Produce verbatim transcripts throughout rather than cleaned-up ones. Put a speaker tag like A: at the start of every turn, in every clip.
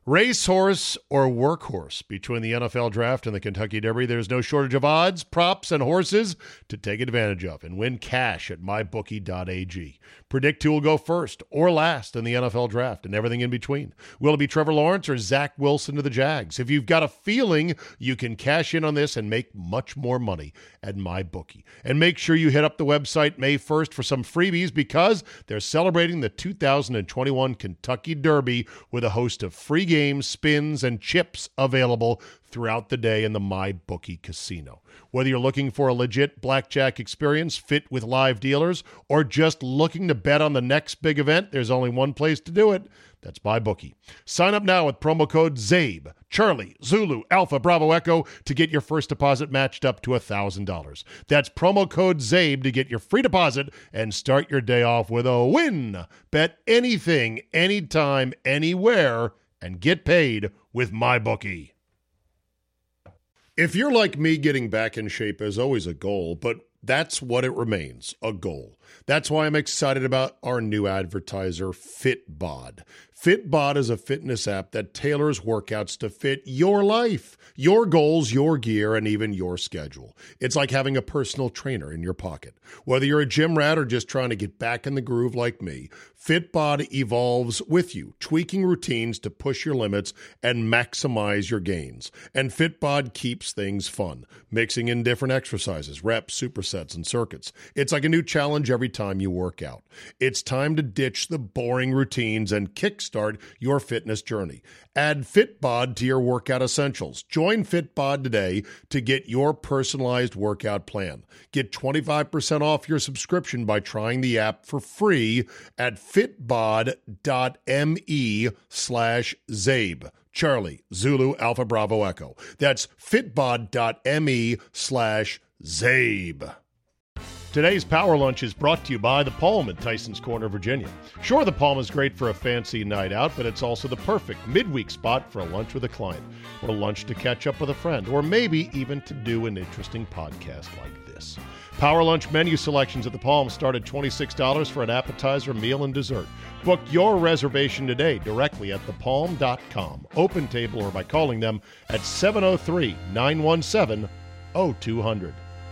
A: Racehorse or workhorse between the N F L Draft and the Kentucky Derby, there's no shortage of odds, props, and horses to take advantage of and win cash at my bookie dot a g. Predict who will go first or last in the N F L Draft and everything in between. Will it be Trevor Lawrence or Zach Wilson to the Jags? If you've got a feeling, you can cash in on this and make much more money at MyBookie. And make sure you hit up the website May first for some freebies because they're celebrating the two thousand twenty-one Kentucky Derby with a host of free games, spins, and chips available throughout the day in the MyBookie casino. Whether you're looking for a legit blackjack experience fit with live dealers or just looking to bet on the next big event, there's only one place to do it. That's MyBookie. Sign up now with promo code ZABE, Charlie, Zulu, Alpha, Bravo, Echo to get your first deposit matched up to one thousand dollars. That's promo code ZABE to get your free deposit and start your day off with a win. Bet anything, anytime, anywhere, and get paid with MyBookie. If you're like me, getting back in shape is always a goal, but that's what it remains, a goal. That's why I'm excited about our new advertiser, Fitbod. Fitbod is a fitness app that tailors workouts to fit your life, your goals, your gear, and even your schedule. It's like having a personal trainer in your pocket. Whether you're a gym rat or just trying to get back in the groove like me, Fitbod evolves with you, tweaking routines to push your limits and maximize your gains. And Fitbod keeps things fun, mixing in different exercises, reps, supersets, and circuits. It's like a new challenge every time you work out. It's time to ditch the boring routines and kickstart your fitness journey. Add Fitbod to your workout essentials. Join Fitbod today to get your personalized workout plan. Get twenty-five percent off your subscription by trying the app for free at fitbod.me slash Zabe. Charlie, Zulu, Alpha, Bravo, Echo. That's fitbod.me slash Zabe. Today's Power Lunch is brought to you by The Palm in Tysons Corner, Virginia. Sure, The Palm is great for a fancy night out, but it's also the perfect midweek spot for a lunch with a client, or lunch to catch up with a friend, or maybe even to do an interesting podcast like this. Power Lunch menu selections at The Palm start at twenty-six dollars for an appetizer, meal, and dessert. Book your reservation today directly at the palm dot com, open table, or by calling them at seven oh three, nine one seven, oh two hundred.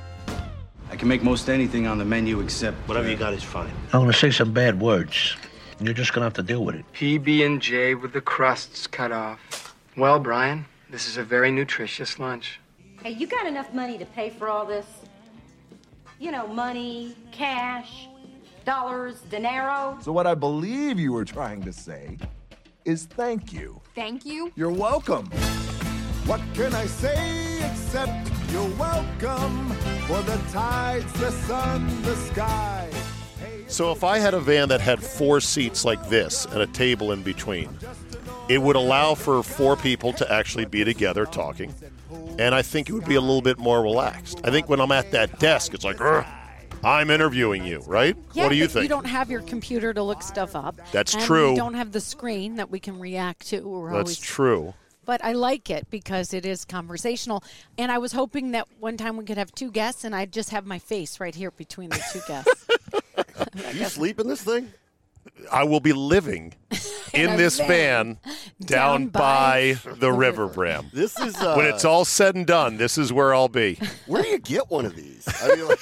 B: I can make most anything on the menu except...
C: Whatever you got is fine.
D: I'm going to say some bad words. You're just going to have to deal with it.
E: P B and J with the crusts cut off. Well, Brian, this is a very nutritious lunch.
F: Hey, you got enough money to pay for all this? You know, money, cash, dollars, dinero.
G: So what I believe you were trying to say is thank you.
H: Thank you?
G: You're welcome. What can I say except you're welcome for the tides, the sun, the sky.
A: So if I had a van that had four seats like this and a table in between, it would allow for four people to actually be together talking, and I think it would be a little bit more relaxed. I think when I'm at that desk, it's like, I'm interviewing you, right?
H: Yeah,
A: what do you
H: but
A: think?
H: You don't have your computer to look stuff up.
A: That's
H: and
A: true.
H: You don't have the screen that we can react to. We're
A: That's
H: always...
A: true.
H: But I like it because it is conversational. And I was hoping that one time we could have two guests, and I'd just have my face right here between the two guests.
C: Do you sleep in this thing?
A: I will be living in,
H: in
A: this
H: van,
A: van down, down by, by the river, Bram.
C: This is uh,
A: when it's all said and done. This is where I'll be.
C: Where do you get one of these? I mean, like,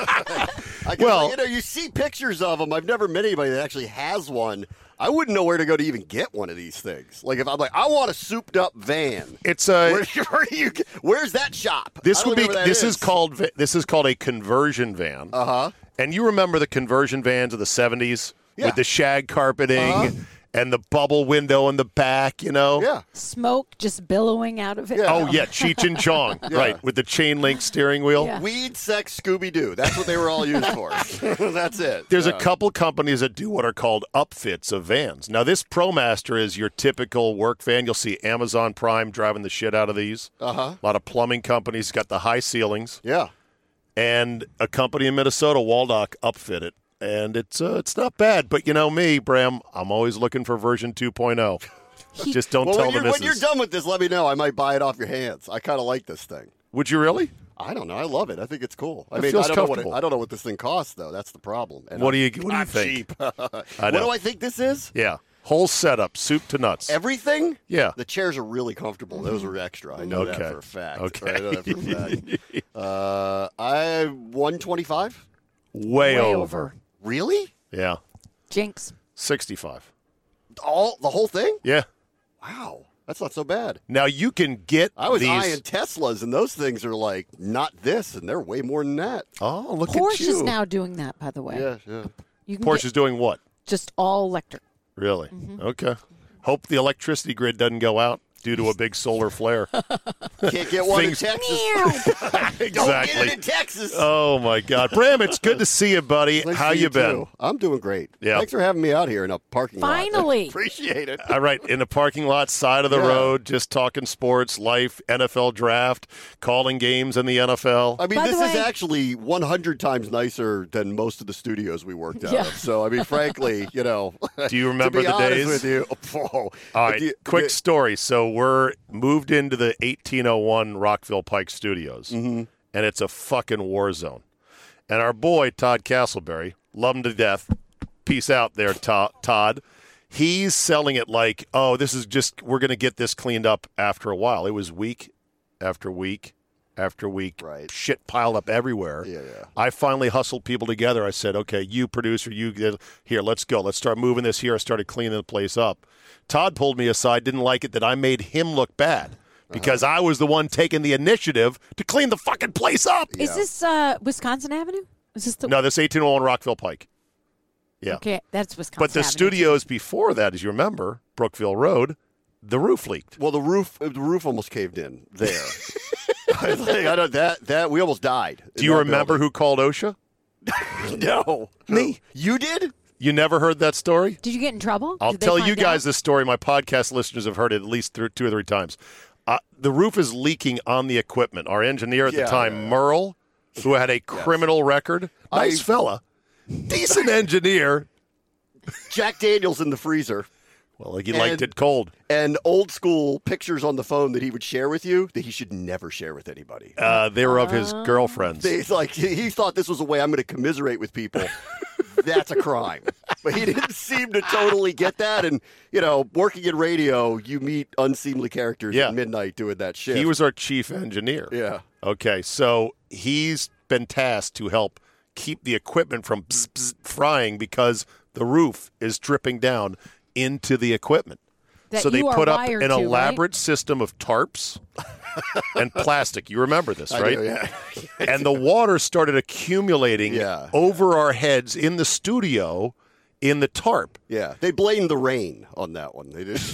C: I guess, well, you know, you see pictures of them. I've never met anybody that actually has one. I wouldn't know where to go to even get one of these things. Like if I'm like, I want a souped-up van.
A: It's a.
C: Where, where do you? Where's that shop?
A: This would be. This is.
C: is
A: called. This is called a conversion van.
C: Uh huh.
A: And you remember the conversion vans of the seventies
C: yeah.
A: with the shag carpeting
C: uh-huh.
A: and the bubble window in the back. You know.
C: Yeah.
H: Smoke just billowing out of it.
A: Yeah. Oh yeah, Cheech and Chong, yeah. right, with the chain link steering wheel.
H: Yeah.
C: Weed, sex, Scooby Doo. That's what they were all used for. That's it.
A: There's
C: yeah.
A: a couple companies that do what are called upfits of vans. Now, this ProMaster is your typical work van. You'll see Amazon Prime driving the shit out of these.
C: Uh-huh.
A: A lot of plumbing companies got the high ceilings.
C: Yeah.
A: And a company in Minnesota, Waldock, upfit it. And it's uh, it's not bad. But you know me, Bram, I'm always looking for version two point oh. Just don't
C: well,
A: tell
C: when
A: the
C: you're,
A: missus.
C: When you're done with this, let me know. I might buy it off your hands. I kind of like this thing.
A: Would you really?
C: I don't know. I love it. I think it's cool. I
A: It
C: mean,
A: feels
C: I don't know what
A: comfortable.
C: it, I don't know what this thing costs, though. That's the problem. And
A: what
C: I'm,
A: do you What do you
C: I'm
A: think?
C: cheap.
A: I
C: what
A: know.
C: do I think this is?
A: Yeah. Whole setup, soup to nuts.
C: Everything?
A: Yeah.
C: The chairs are really comfortable. Those are extra. I know
A: Okay.
C: that for a fact.
A: Okay.
C: I know that for a fact. uh, I one twenty-five.
A: Way,
H: Way
A: over.
H: over.
C: Really?
A: Yeah.
H: Jinx.
A: sixty-five.
C: All the whole thing?
A: Yeah.
C: Wow, that's not so bad.
A: Now you can get
C: I was
A: these.
C: eyeing Teslas, and those things are like not this, and they're way more than that.
A: Oh, look
H: Porsche
A: at you.
H: is now doing that, by the way.
C: Yeah, yeah.
H: You can
A: Porsche
H: get
A: is doing what?
H: just all electric.
A: Really?
H: Mm-hmm.
A: Okay. Hope the electricity grid doesn't go out due to a big solar flare.
C: Can't get one
A: Things-
C: in Texas.
A: Exactly.
C: Don't get it in Texas.
A: Oh my God, Bram! It's good to see you, buddy.
C: Nice
A: How
C: to see
A: you been?
C: too. I'm doing great.
A: Yeah.
C: Thanks for having me out here in a parking lot.
H: Finally.
C: Appreciate it.
A: All right, in the parking lot, side of the
C: Yeah.
A: road, just talking sports, life, N F L draft, calling games in the N F L.
C: I mean,
H: By the
C: this is
H: way-
C: actually one hundred times nicer than most of the studios we worked out
H: Yeah.
C: of. So, I mean, frankly, you know.
A: Do you remember
C: to be
A: the
C: honest
A: days?
C: with you, oh,
A: All right,
C: do you-
A: quick
C: do-
A: story. So we're moved into the eighteen oh one Rockville Pike Studios,
C: Mm-hmm.
A: and it's a fucking war zone. And our boy, Todd Castleberry, love him to death. Peace out there, To- Todd. He's selling it like, oh, this is just, we're going to get this cleaned up after a while. It was week after week after week.
C: Right.
A: Shit piled up everywhere.
C: Yeah, yeah.
A: I finally hustled people together. I said, okay, you producer, you get, here, let's go. Let's start moving this here. I started cleaning the place up. Todd pulled me aside, didn't like it that I made him look bad because I was the one taking the initiative to clean the fucking place up.
H: Is this uh, Wisconsin Avenue? Is this the
A: No, this eighteen oh one Rockville Pike. Yeah.
H: Okay, that's Wisconsin.
A: But the
H: Avenue.
A: studios before that, as you remember, Brookville Road, the roof leaked.
C: Well, the roof the roof almost caved in there. I think I don't that that we almost died.
A: Do you remember who called OSHA?
C: who? No,
A: Me.
C: You did?
A: You never heard that story?
H: Did you get in trouble?
A: I'll
H: Did they
A: tell you
H: find
A: guys
H: out?
A: this story. My podcast listeners have heard it at least th- two or three times. Uh, the roof is leaking on the equipment. Our engineer at
C: Yeah,
A: the time,
C: yeah, yeah.
A: Merle, who had a criminal record, nice
C: I-
A: fella, decent engineer.
C: Jack Daniels in the freezer.
A: Well, he liked
C: And-
A: it cold.
C: And old school pictures on the phone that he would share with you that he should never share with anybody.
A: Uh, they were of his girlfriends.
C: He's like he he thought this was a way I'm going to commiserate with people. That's a crime. But he didn't seem to totally get that. And you know, working in radio, you meet unseemly characters
A: Yeah.
C: at midnight doing that shit.
A: He was our chief engineer.
C: Yeah.
A: Okay, so he's been tasked to help keep the equipment from bzz, bzz, frying because the roof is dripping down into the equipment.
H: That
A: so they
H: you are
A: put up
H: wired
A: an
H: to, right?
A: elaborate system of tarps and plastic. You remember this,
C: I
A: right?
C: do, yeah.
A: And the water started accumulating
C: Yeah.
A: over our heads in the studio in the tarp.
C: Yeah, they blamed the rain on that one. They didn't.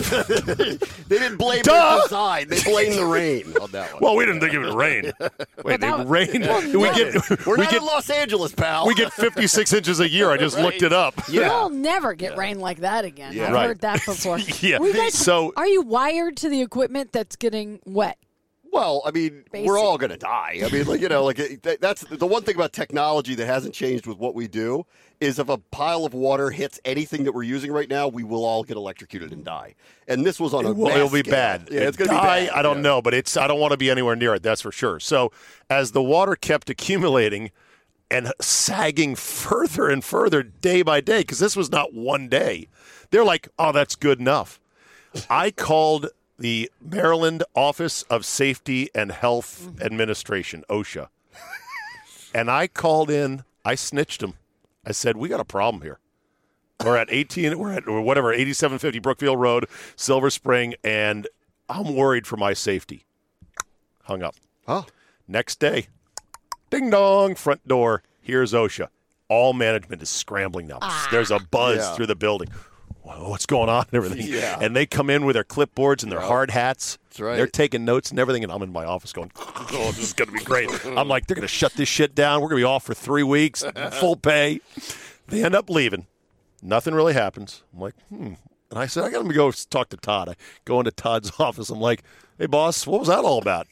C: they didn't blame
A: Duh!
C: the design. They blamed the rain on that one.
A: Well, we didn't think it would rain. Wait,
H: that-
A: it rained.
H: Well,
A: we
H: no.
A: get
C: We're
A: we
C: not
A: get
C: in Los Angeles, pal.
A: we get fifty-six inches a year. I just looked it up.
C: yeah.
H: We'll never get rain like that again.
C: Yeah.
H: I've
A: Right.
H: heard that before.
A: Yeah.
H: Well, you guys-
A: So-
H: are you wired to the equipment that's getting wet?
C: Well, I mean,
H: Basic.
C: we're all going to die. I mean, like you know, like it, that, that's the one thing about technology that hasn't changed with what we do is if a pile of water hits anything that we're using right now, we will all get electrocuted and die. And this was on a
A: Well,
C: mass
A: it'll be
C: scale.
A: bad.
C: Yeah, it's going to be
A: Die,
C: bad.
A: I don't
C: Yeah.
A: know, but it's I don't want to be anywhere near it. That's for sure. So as the water kept accumulating and sagging further and further day by day, because this was not one day, they're like, "Oh, that's good enough." I called the Maryland Office of Safety and Health Administration, OSHA, and I called in. I snitched them. I said, "We got a problem here. We're at eighteen, we're at or whatever, eighty-seven fifty Brookville Road, Silver Spring, and I'm worried for my safety." Hung up.
C: Huh?
A: Next day, ding dong, front door. Here's OSHA. All management is scrambling now. There's a buzz
C: Yeah.
A: through the building. Whoa, what's going on and everything?
C: Yeah.
A: And they come in with their clipfuls and their hard hats.
C: That's right.
A: They're taking notes and everything, and I'm in my office going, "Oh, this is going to be great." I'm like, they're going to shut this shit down. We're going to be off for three weeks, full pay. They end up leaving. Nothing really happens. I'm like, hmm. And I said, I got to go talk to Todd. I go into Todd's office. I'm like, "Hey, boss, what was that all about?"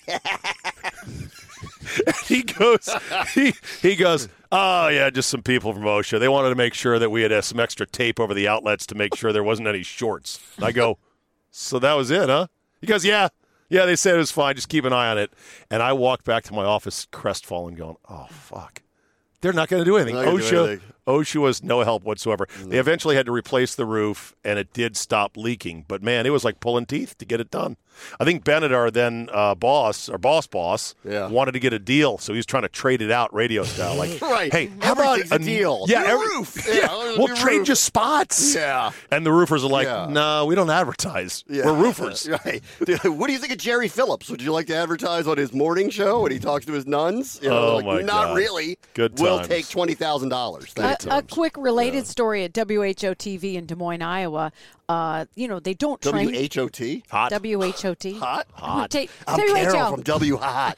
A: he goes, he, he goes, "Oh, yeah, just some people from OSHA. They wanted to make sure that we had uh, some extra tape over the outlets to make sure there wasn't any shorts." And I go, "So that was it, huh?" He goes, "Yeah. Yeah, they said it was fine. Just keep an eye on it." And I walked back to my office crestfallen going, "Oh, fuck. They're not going to do anything.
C: They're not gonna do
A: OSHA,
C: anything.
A: OSHA was no help whatsoever. They eventually had to replace the roof, and it did stop leaking. But, man, it was like pulling teeth to get it done. I think Bennett, our then uh, boss, or boss boss,
C: yeah.
A: wanted to get a deal, so he was trying to trade it out radio style. Like,
C: right.
A: hey, how about
C: a deal?
A: Yeah,
C: New
A: every,
C: roof.
A: Yeah,
C: yeah
A: we'll
C: new
A: trade
C: roof.
A: you spots.
C: Yeah.
A: And the roofers are like,
C: yeah.
A: no, we don't advertise.
C: Yeah.
A: We're roofers.
C: Right. What do you think of Jerry Phillips? Would you like to advertise on his morning show when he talks to his nuns? You know,
A: oh,
C: like,
A: my
C: Not
A: God.
C: really.
A: Good
C: We'll
A: times.
C: take twenty thousand dollars.
H: A, a quick related yeah. story at W H O T V in Des Moines, Iowa. Uh, you know, they don't train.
C: W H O T?
A: Hot.
H: W H O T.
C: Hot?
A: Hot.
H: T-
C: I'm
H: W H O.
C: Carol from W Hot.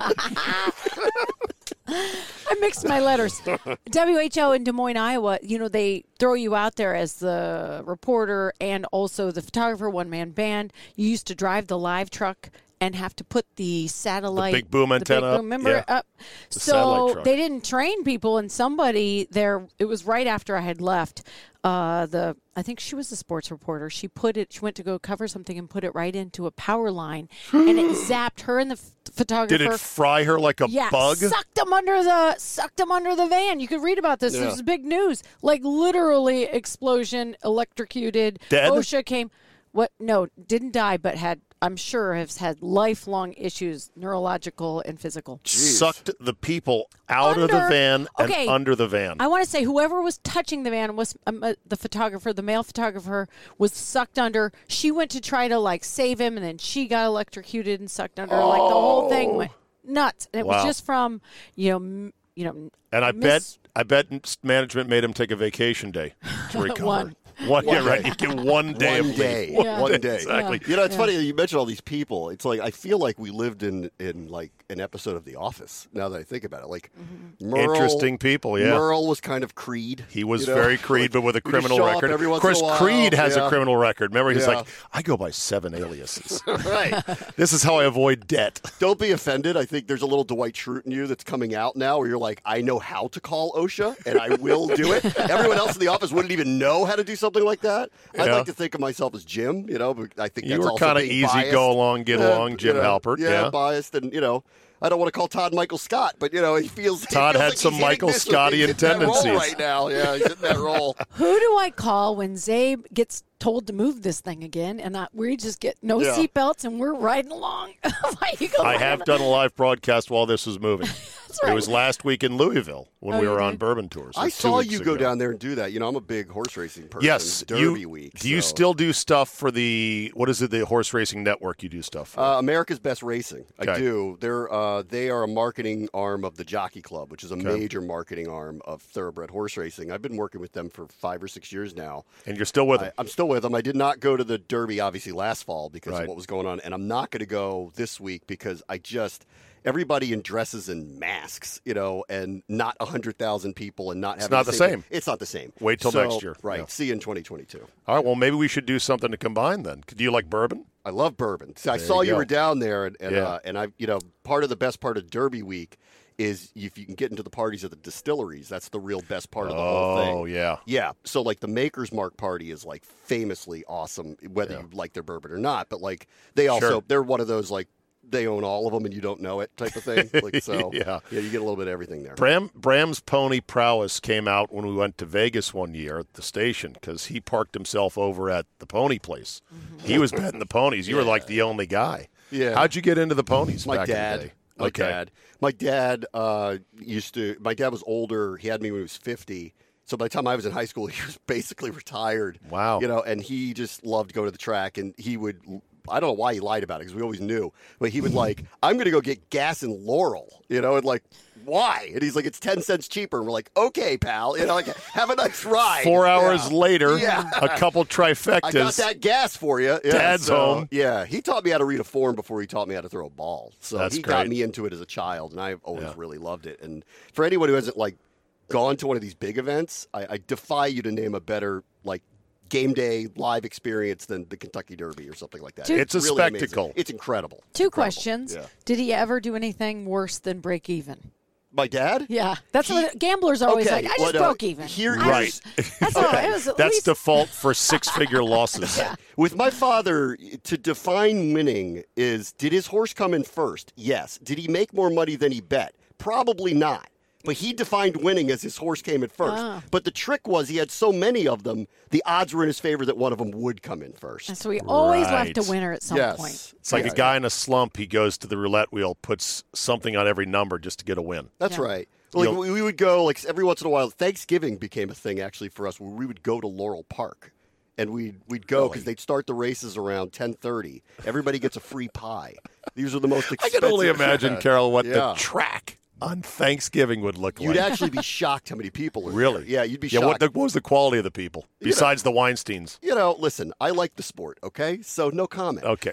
H: I mixed my letters. W H O in Des Moines, Iowa, you know, they throw you out there as the reporter and also the photographer, one-man band. You used to drive the live truck and have to put the satellite,
A: the big boom antenna,
H: the big boom, remember,
A: yeah.
H: up.
A: The
H: So they didn't train people, and somebody there. It was right after I had left. Uh, the I think she was a sports reporter. She put it. She went to go cover something and put it right into a power line, and it zapped her and the f- photographer.
A: Did it fry her like a
H: yeah,
A: bug?
H: Sucked them under the sucked them under the van. You could read about this.
C: Yeah.
H: It was big news. Like literally explosion, electrocuted.
A: Dead?
H: OSHA came. What? No, didn't die, but had. I'm sure has had lifelong issues, neurological and physical.
C: Jeez.
A: Sucked the people out
H: Under,
A: of the van and
H: okay,
A: under the van.
H: I want to say whoever was touching the van was um, uh, the photographer, the male photographer was sucked under. She went to try to like save him, and then she got electrocuted and sucked under. Oh. Like the whole thing went nuts. And it
A: wow.
H: was just from you know m- you know.
A: And I
H: miss-
A: bet I bet management made him take a vacation day to recover.
H: One.
A: One, yeah, right. You get one day
C: one
A: of
C: day.
A: leave.
H: Yeah.
C: One day.
A: Exactly.
C: You know, it's
H: Yeah.
C: funny that you mentioned all these people. It's like I feel like we lived in, in like an episode of The Office. Now that I think about it, like
H: Mm-hmm.
C: Merle,
A: Interesting people, yeah.
C: Merle was kind of Creed.
A: He was
C: you know?
A: very Creed, but with a
C: You just
A: criminal
C: show up
A: record.
C: every
A: Of
C: once
A: course,
C: in a while.
A: Creed has
C: Yeah.
A: a criminal record. Remember, he's
C: Yeah.
A: like, I go by seven aliases.
C: Right.
A: This is how I avoid debt.
C: Don't be offended. I think there's a little Dwight Schrute in you that's coming out now where you're like, I know how to call OSHA, and I will do it. Everyone else in the office wouldn't even know how to do something like that. I'd
A: Yeah.
C: like to think of myself as Jim, you know, but I think
A: You
C: that's
A: were
C: also
A: kind of
C: being
A: easy,
C: biased.
A: go along, get
C: Yeah,
A: along, Jim
C: you know,
A: Halpert.
C: Yeah,
A: Yeah.
C: biased, and, you know, I don't want to call Todd Michael Scott, but, you know, he feels he
A: Todd
C: feels
A: had
C: like
A: some
C: he's hitting
A: Michael
C: this-
A: Scottian
C: he's hitting that role
A: tendencies.
C: right now. Yeah, he's hitting that role.
H: Who do I call when Zabe gets told to move this thing again, and I, we just get no
C: Yeah.
H: seatbelts and we're riding along? Why you go
A: I
H: right
A: have
H: on-
A: done a live broadcast while this was moving.
H: That's right.
A: It was last week in Louisville when
H: Oh,
A: we
H: you
A: were on
H: did?
A: bourbon tours.
C: I
A: Two
C: saw
A: weeks
C: you go
A: ago.
C: down there and do that. You know, I'm a big horse racing person.
A: Yes,
C: Derby
A: you,
C: week.
A: Do you
C: so-
A: still do stuff for the what is it? The Horse Racing Network. You do stuff for?
C: Uh, America's Best Racing. I
A: Okay.
C: do. They're uh, they are a marketing arm of the Jockey Club, which is a major marketing arm of thoroughbred horse racing. I've been working with them for five or six years now.
A: and you're still with
C: I,
A: them.
C: I'm still with them. I did not go to the Derby, obviously, last fall because
A: Right.
C: of what was going on, and I'm not going to go this week because I just everybody in dresses and masks, you know, and not one hundred thousand people and not
A: It's
C: having
A: not the
C: same
A: same.
C: thing. It's not the same.
A: Wait till
C: So,
A: next year.
C: Right.
A: Yeah.
C: See you in twenty twenty-two.
A: All right. Well, maybe we should do something to combine then. Do you like bourbon?
C: I love bourbon. See, I
A: There
C: saw
A: you
C: you
A: go.
C: were down there, and and,
A: Yeah.
C: uh, and I, you know, part of the best part of Derby week is if you can get into the parties of the distilleries. That's the real best part of the whole thing.
A: Oh yeah.
C: Yeah. So like the Maker's Mark party is like famously awesome, whether
A: Yeah.
C: you like their bourbon or not. But like they also
A: Sure.
C: they're one of those like they own all of them and you don't know it type of thing. Like so,
A: Yeah.
C: yeah, you get a little bit of everything there.
A: Bram Bram's pony prowess came out when we went to Vegas one year at the station because he parked himself over at the pony place. He was betting the ponies. You were like the only guy.
C: Yeah.
A: How'd you get into the ponies
C: My
A: back in the
C: dad.
A: day?
C: My
A: Okay.
C: dad. My dad uh, used to. My dad was older. He had me when he was fifty. So by the time I was in high school, he was basically retired.
A: Wow.
C: You know, and he just loved going to the track, and he would. I don't know why he lied about it because we always knew, but he would like, I'm going to go get gas in Laurel. You know, and like, why? And he's like, it's ten cents cheaper. And we're like, okay, pal. You know, like, have a nice ride.
A: Four hours
C: Yeah.
A: later,
C: Yeah.
A: a couple trifectas.
C: I got that gas for you. Yeah,
A: Dad's
C: so,
A: home.
C: Yeah, he taught me how to read a form before he taught me how to throw a ball. So
A: That's
C: he got
A: great.
C: me into it as a child, and I've always
A: Yeah.
C: really loved it. And for anyone who hasn't like gone to one of these big events, I, I defy you to name a better like game day live experience than the Kentucky Derby or something like that.
H: Dude.
A: It's a
C: really amazing.
A: spectacle.
C: It's incredible.
H: Two
C: Incredible.
H: questions.
C: Yeah.
H: Did he ever do anything worse than break even?
C: My dad?
H: Yeah, that's
C: He-
H: what gamblers are always
C: Okay,
H: like. I just
C: well, no,
H: broke even.
C: here-
H: I
A: Right.
H: just- that's all. It was at
A: That's
H: least,
A: default for six-figure losses.
C: With my father, to define winning is did his horse come in first? Yes. Did he make more money than he bet? Probably not. But he defined winning as his horse came in first.
H: Ah.
C: But the trick was he had so many of them, the odds were in his favor that one of them would come in first.
H: And so he always
A: Right.
H: left a winner at some
C: Yes.
H: point.
A: It's like
C: Yeah.
A: a guy in a slump. He goes to the roulette wheel, puts something on every number just to get a win.
C: That's
H: Yeah.
C: right. Like
A: You'll-
C: we we would go like every once in a while. Thanksgiving became a thing actually for us, where we would go to Laurel Park, and we'd we'd go because
A: Really?
C: they'd start the races around ten thirty. Everybody gets a free pie. These are the most
A: I
C: expensive.
A: can only imagine, Carol, what
C: Yeah.
A: the track on Thanksgiving would look
C: You'd
A: like.
C: actually be shocked how many people are
A: Really?
C: there. Yeah, you'd be
A: Yeah,
C: shocked.
A: what, the, what was the quality of the people besides the Weinsteins?
C: You know, listen, I like the sport, okay? So no comment.
A: Okay.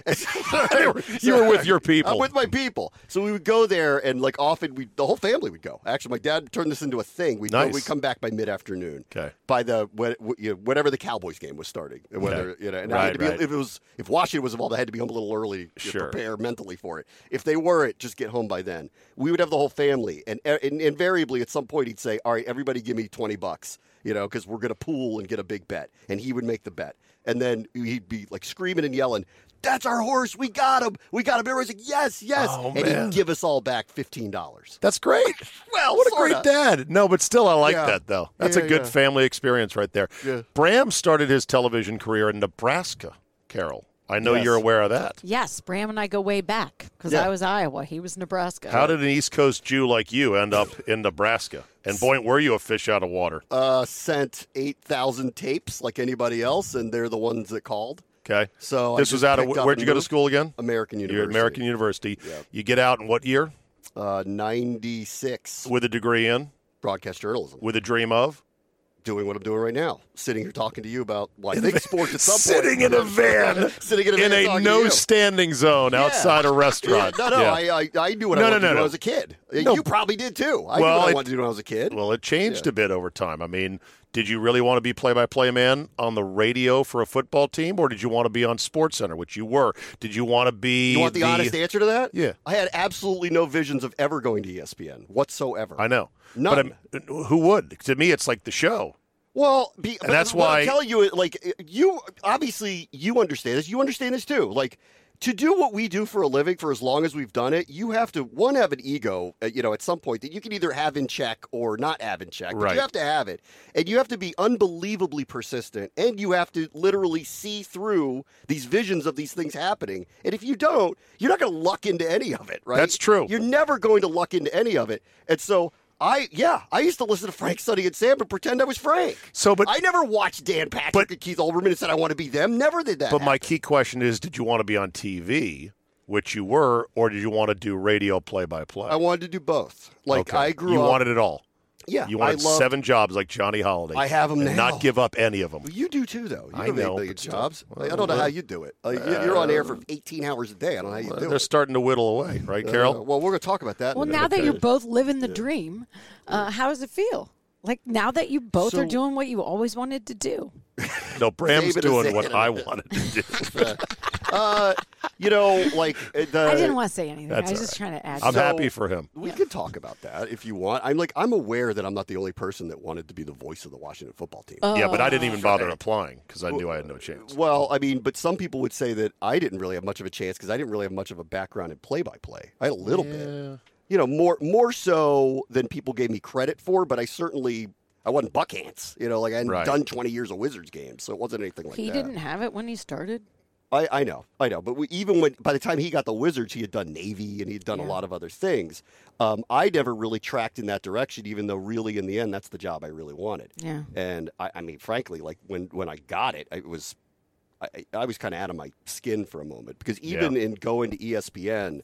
A: You were with your people.
C: I'm with my people. So we would go there, and like often, we the whole family would go. Actually, my dad turned this into a thing. We'd, go,
A: Nice.
C: we'd come back by mid-afternoon.
A: Okay.
C: By the what, you know, whatever the Cowboys game was starting, and whether
A: Okay.
C: you know, and I had
A: Right,
C: to be,
A: right.
C: if it was if Washington was involved, I had to be home a little early to
A: Sure.
C: prepare mentally for it. If they weren't, just get home by then. We would have the whole family, and, and invariably at some point he'd say, "All right, everybody, give me twenty bucks." You know, because we're going to pool and get a big bet. And he would make the bet. And then he'd be like screaming and yelling, "That's our horse. We got him. We got him." Everybody's like, "Yes, yes."
A: Oh,
C: and
A: man.
C: he'd give us all back fifteen dollars.
A: That's great.
C: Well,
A: what a
C: sorta.
A: great dad. No, but still, I like
C: Yeah.
A: that, though. That's
C: Yeah,
A: a good
C: yeah.
A: family experience right there.
C: Yeah.
A: Bram started his television career in Nebraska, Carol. I know
C: Yes.
A: you're aware of that.
H: Yes, Bram and I go way back because
C: Yeah.
H: I was Iowa. He was Nebraska.
A: How did an East Coast Jew like you end up in Nebraska? And boy, were you a fish out of water?
C: Uh, sent eight thousand tapes like anybody else, and they're the ones that called.
A: Okay.
C: So I
A: this
C: just
A: was out of
C: picked up
A: where'd you
C: and
A: go to
C: moved.
A: school again?
C: American University.
A: You're at American University.
C: Yeah.
A: You get out in what year?
C: Uh, ninety-six.
A: With a degree in?
C: Broadcast journalism.
A: With a dream of?
C: Doing what I'm doing right now. Sitting here talking to you about, well, I think sports at some
A: Sitting
C: point.
A: in a van.
C: Sitting in a van
A: in a
C: talking to
A: no
C: you.
A: standing zone
C: Yeah.
A: outside a restaurant.
C: Yeah, no, no,
A: Yeah.
C: I, I, I knew what
A: No,
C: I
A: no,
C: wanted
A: no,
C: to do when
A: no.
C: I was a kid.
A: No.
C: You probably did too. I
A: Well,
C: knew what I
A: it-
C: wanted to do when I was a kid.
A: Well, it changed
C: Yeah.
A: a bit over time. I mean, did you really want to be play-by-play man on the radio for a football team, or did you want to be on SportsCenter, which you were? Did you want to be
C: You want the, honest answer to that?
A: Yeah.
C: I had absolutely no visions of ever going to E S P N whatsoever.
A: I know.
C: None.
A: But I'm, who would? To me, it's like the show.
C: Well, be, but
A: that's
C: what
A: why-
C: I'm telling you, like you, obviously, you understand this. You understand this too. Like to do what we do for a living for as long as we've done it, you have to one have an ego, uh, you know, at some point that you can either have in check or not have in check. But
A: Right.
C: you have to have it, and you have to be unbelievably persistent, and you have to literally see through these visions of these things happening. And if you don't, you're not going to luck into any of it, right?
A: That's true.
C: You're never going to luck into any of it, and so. I yeah, I used to listen to Frank, Sonny, and Sam and pretend I was Frank.
A: So, but-
C: I never watched Dan Patrick
A: But-
C: and Keith Olbermann and said I want to be them. Never did that.
A: But my
C: happen.
A: key question is, did you want to be on T V, which you were, or did you want to do radio play-by-play?
C: I wanted to do both. Like
A: Okay.
C: I grew
A: You
C: up.
A: wanted it all.
C: Yeah,
A: You wanted
C: I love,
A: seven jobs like Johnny Holiday.
C: I have 'em
A: and
C: now.
A: not give up any of them.
C: You do too, though. You
A: I
C: don't make
A: know,
C: million
A: but still.
C: jobs. Like, I
A: Well,
C: don't know how
A: well,
C: you do it. Like, you- you're on air for eighteen hours a day. I don't know how you do
A: They're
C: it.
A: starting to whittle away, right,
C: Uh,
A: Carol?
C: well, we're going to talk about that. in
H: Well,
C: a
H: now
C: minute.
H: that you're both living the dream, uh, how does it feel? Like now that you both
C: So-
H: are doing what you always wanted to do.
A: no, Bram's
C: David is
A: doing
C: saying
A: what
C: it.
A: I wanted to do.
C: uh, you know, like uh, the.
H: I didn't want to say anything. I
A: that's
H: was
A: all
H: just trying to add.
A: I'm
C: So-
A: happy for him.
C: We could talk about that if you want. I'm like, I'm aware that I'm not the only person that wanted to be the voice of the Washington football team.
A: Yeah, but I didn't even bother
C: Right.
A: applying because I knew I had no chance.
C: Well, I mean, but some people would say that I didn't really have much of a chance because I didn't really have much of a background in play-by-play. I had a little bit, you know, more more so than people gave me credit for. But I certainly I wasn't Buckhants, you know, like I hadn't
A: Right.
C: done twenty years of Wizards games, so it wasn't anything like
H: he
C: that.
H: didn't have it when he started.
C: I, I know, I know. But we, even when by the time he got the Wizards, he had done Navy and he'd done a
H: Yeah.
C: lot of other things. Um, I never really tracked in that direction, even though really in the end that's the job I really wanted.
H: Yeah.
C: And I, I mean, frankly, like when when I got it, it was I, I was kind of out of my skin for a moment because even in going to E S P N,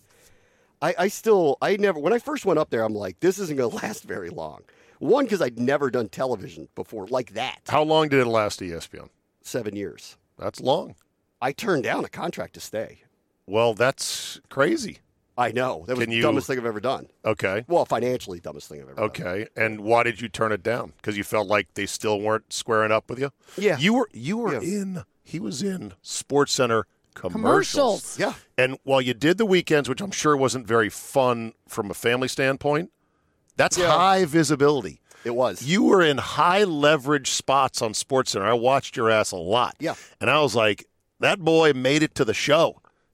C: I, I still I never when I first went up there, I'm like, this isn't going to last very long. One, because I'd never done television before like that.
A: How long did it last at E S P N?
C: Seven years.
A: That's long.
C: I turned down a contract to stay.
A: Well, that's crazy.
C: I know. That was
A: Can
C: the
A: you-
C: dumbest thing I've ever done.
A: Okay.
C: Well, financially dumbest thing I've ever done.
A: Okay. And why did you turn it down? Because you felt like they still weren't squaring up with you?
C: Yeah.
A: You were you were
C: Yeah.
A: in he was in SportsCenter commercials.
H: Commercials.
C: Yeah.
A: And while you did the weekends, which I'm sure wasn't very fun from a family standpoint, that's
C: Yeah.
A: high visibility.
C: It was.
A: You were in high leverage spots on SportsCenter. I watched your ass a lot.
C: Yeah.
A: And I was like, that boy made it to the show.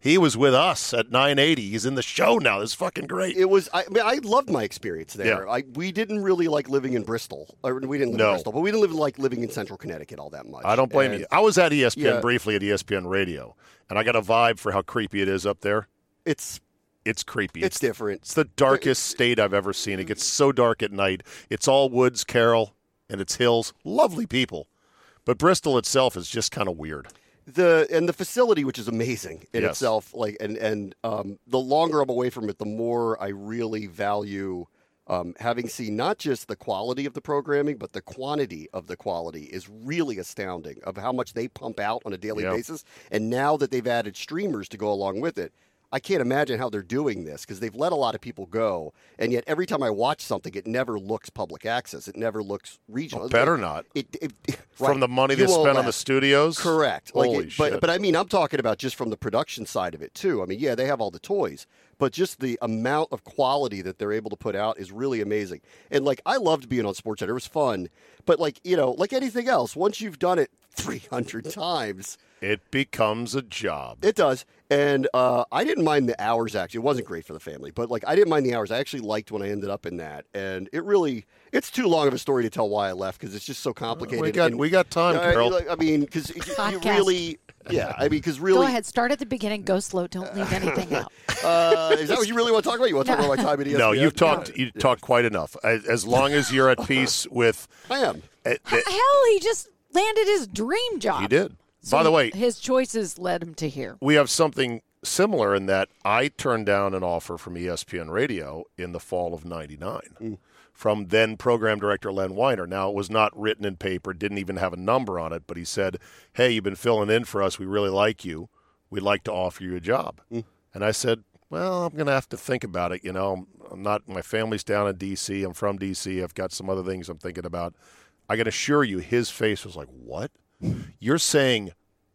A: He was with us at nine eighty. He's in the show now. This is fucking great.
C: It was. I, I mean, I loved my experience there.
A: Yeah.
C: I, we didn't really like living in Bristol. Or we didn't live
A: No.
C: in Bristol, but we didn't live like living in Central Connecticut all that much.
A: I don't blame
C: And-
A: you. I was at E S P N
C: Yeah.
A: briefly at E S P N Radio, and I got a vibe for how creepy it is up there.
C: It's
A: It's creepy.
C: it's different.
A: It's the darkest state I've ever seen. It gets so dark at night. It's all woods, Carol, and it's hills. Lovely people. But Bristol itself is just kind of weird.
C: The and the facility, which is amazing in
A: Yes.
C: itself, like and and um, the longer I'm away from it, the more I really value um, having seen not just the quality of the programming, but the quantity of the quality is really astounding of how much they pump out on a daily
A: Yep.
C: basis. And now that they've added streamers to go along with it, I can't imagine how they're doing this because they've let a lot of people go, and yet every time I watch something, it never looks public access. It never looks regional.
A: Well,
C: It's
A: better
C: like-
A: not.
C: It, it,
A: From
C: right.
A: the money
C: You
A: they
C: won't
A: spent on the
C: laugh.
A: studios?
C: Correct. Like,
A: Holy
C: it- but
A: shit.
C: but I mean, I'm talking about just from the production side of it too. I mean, yeah, they have all the toys, but just the amount of quality that they're able to put out is really amazing. And like, I loved being on SportsCenter; it was fun. But like, you know, like anything else, once you've done it three hundred times,
A: It becomes a job.
C: it does. And uh, I didn't mind the hours. Actually, it wasn't great for the family, but like, I didn't mind the hours. I actually liked when I ended up in that. And it really, it's too long of a story to tell why I left because it's just so complicated.
A: We got
C: And-
A: we got time,
C: I-
A: Carol.
C: I mean, because you
H: Podcast.
C: really, yeah. I mean, because really,
H: Go ahead, start at the beginning, go slow, don't leave anything out.
C: Uh, is that what you really want to talk about? You want to talk about my time at E S P N?
A: No, you've talked you talked quite enough. As, as long as you're at peace with,
C: I am.
A: uh,
H: Hell, he just landed his dream job.
A: he did.
H: So
A: By the way,
H: his choices led him to here.
A: we have something similar in that I turned down an offer from E S P N Radio in the fall of ninety-nine
C: Mm.
A: from then program director Len Weiner. Now, it was not written in paper, didn't even have a number on it, but he said, hey, you've been filling in for us. We really like you. We'd like to offer you a job.
C: Mm.
A: And I said, well, I'm going to have to think about it. You know, I'm not, my family's down in D C. I'm from D C. I've got some other things I'm thinking about. I can assure you, his face was like, what? You're saying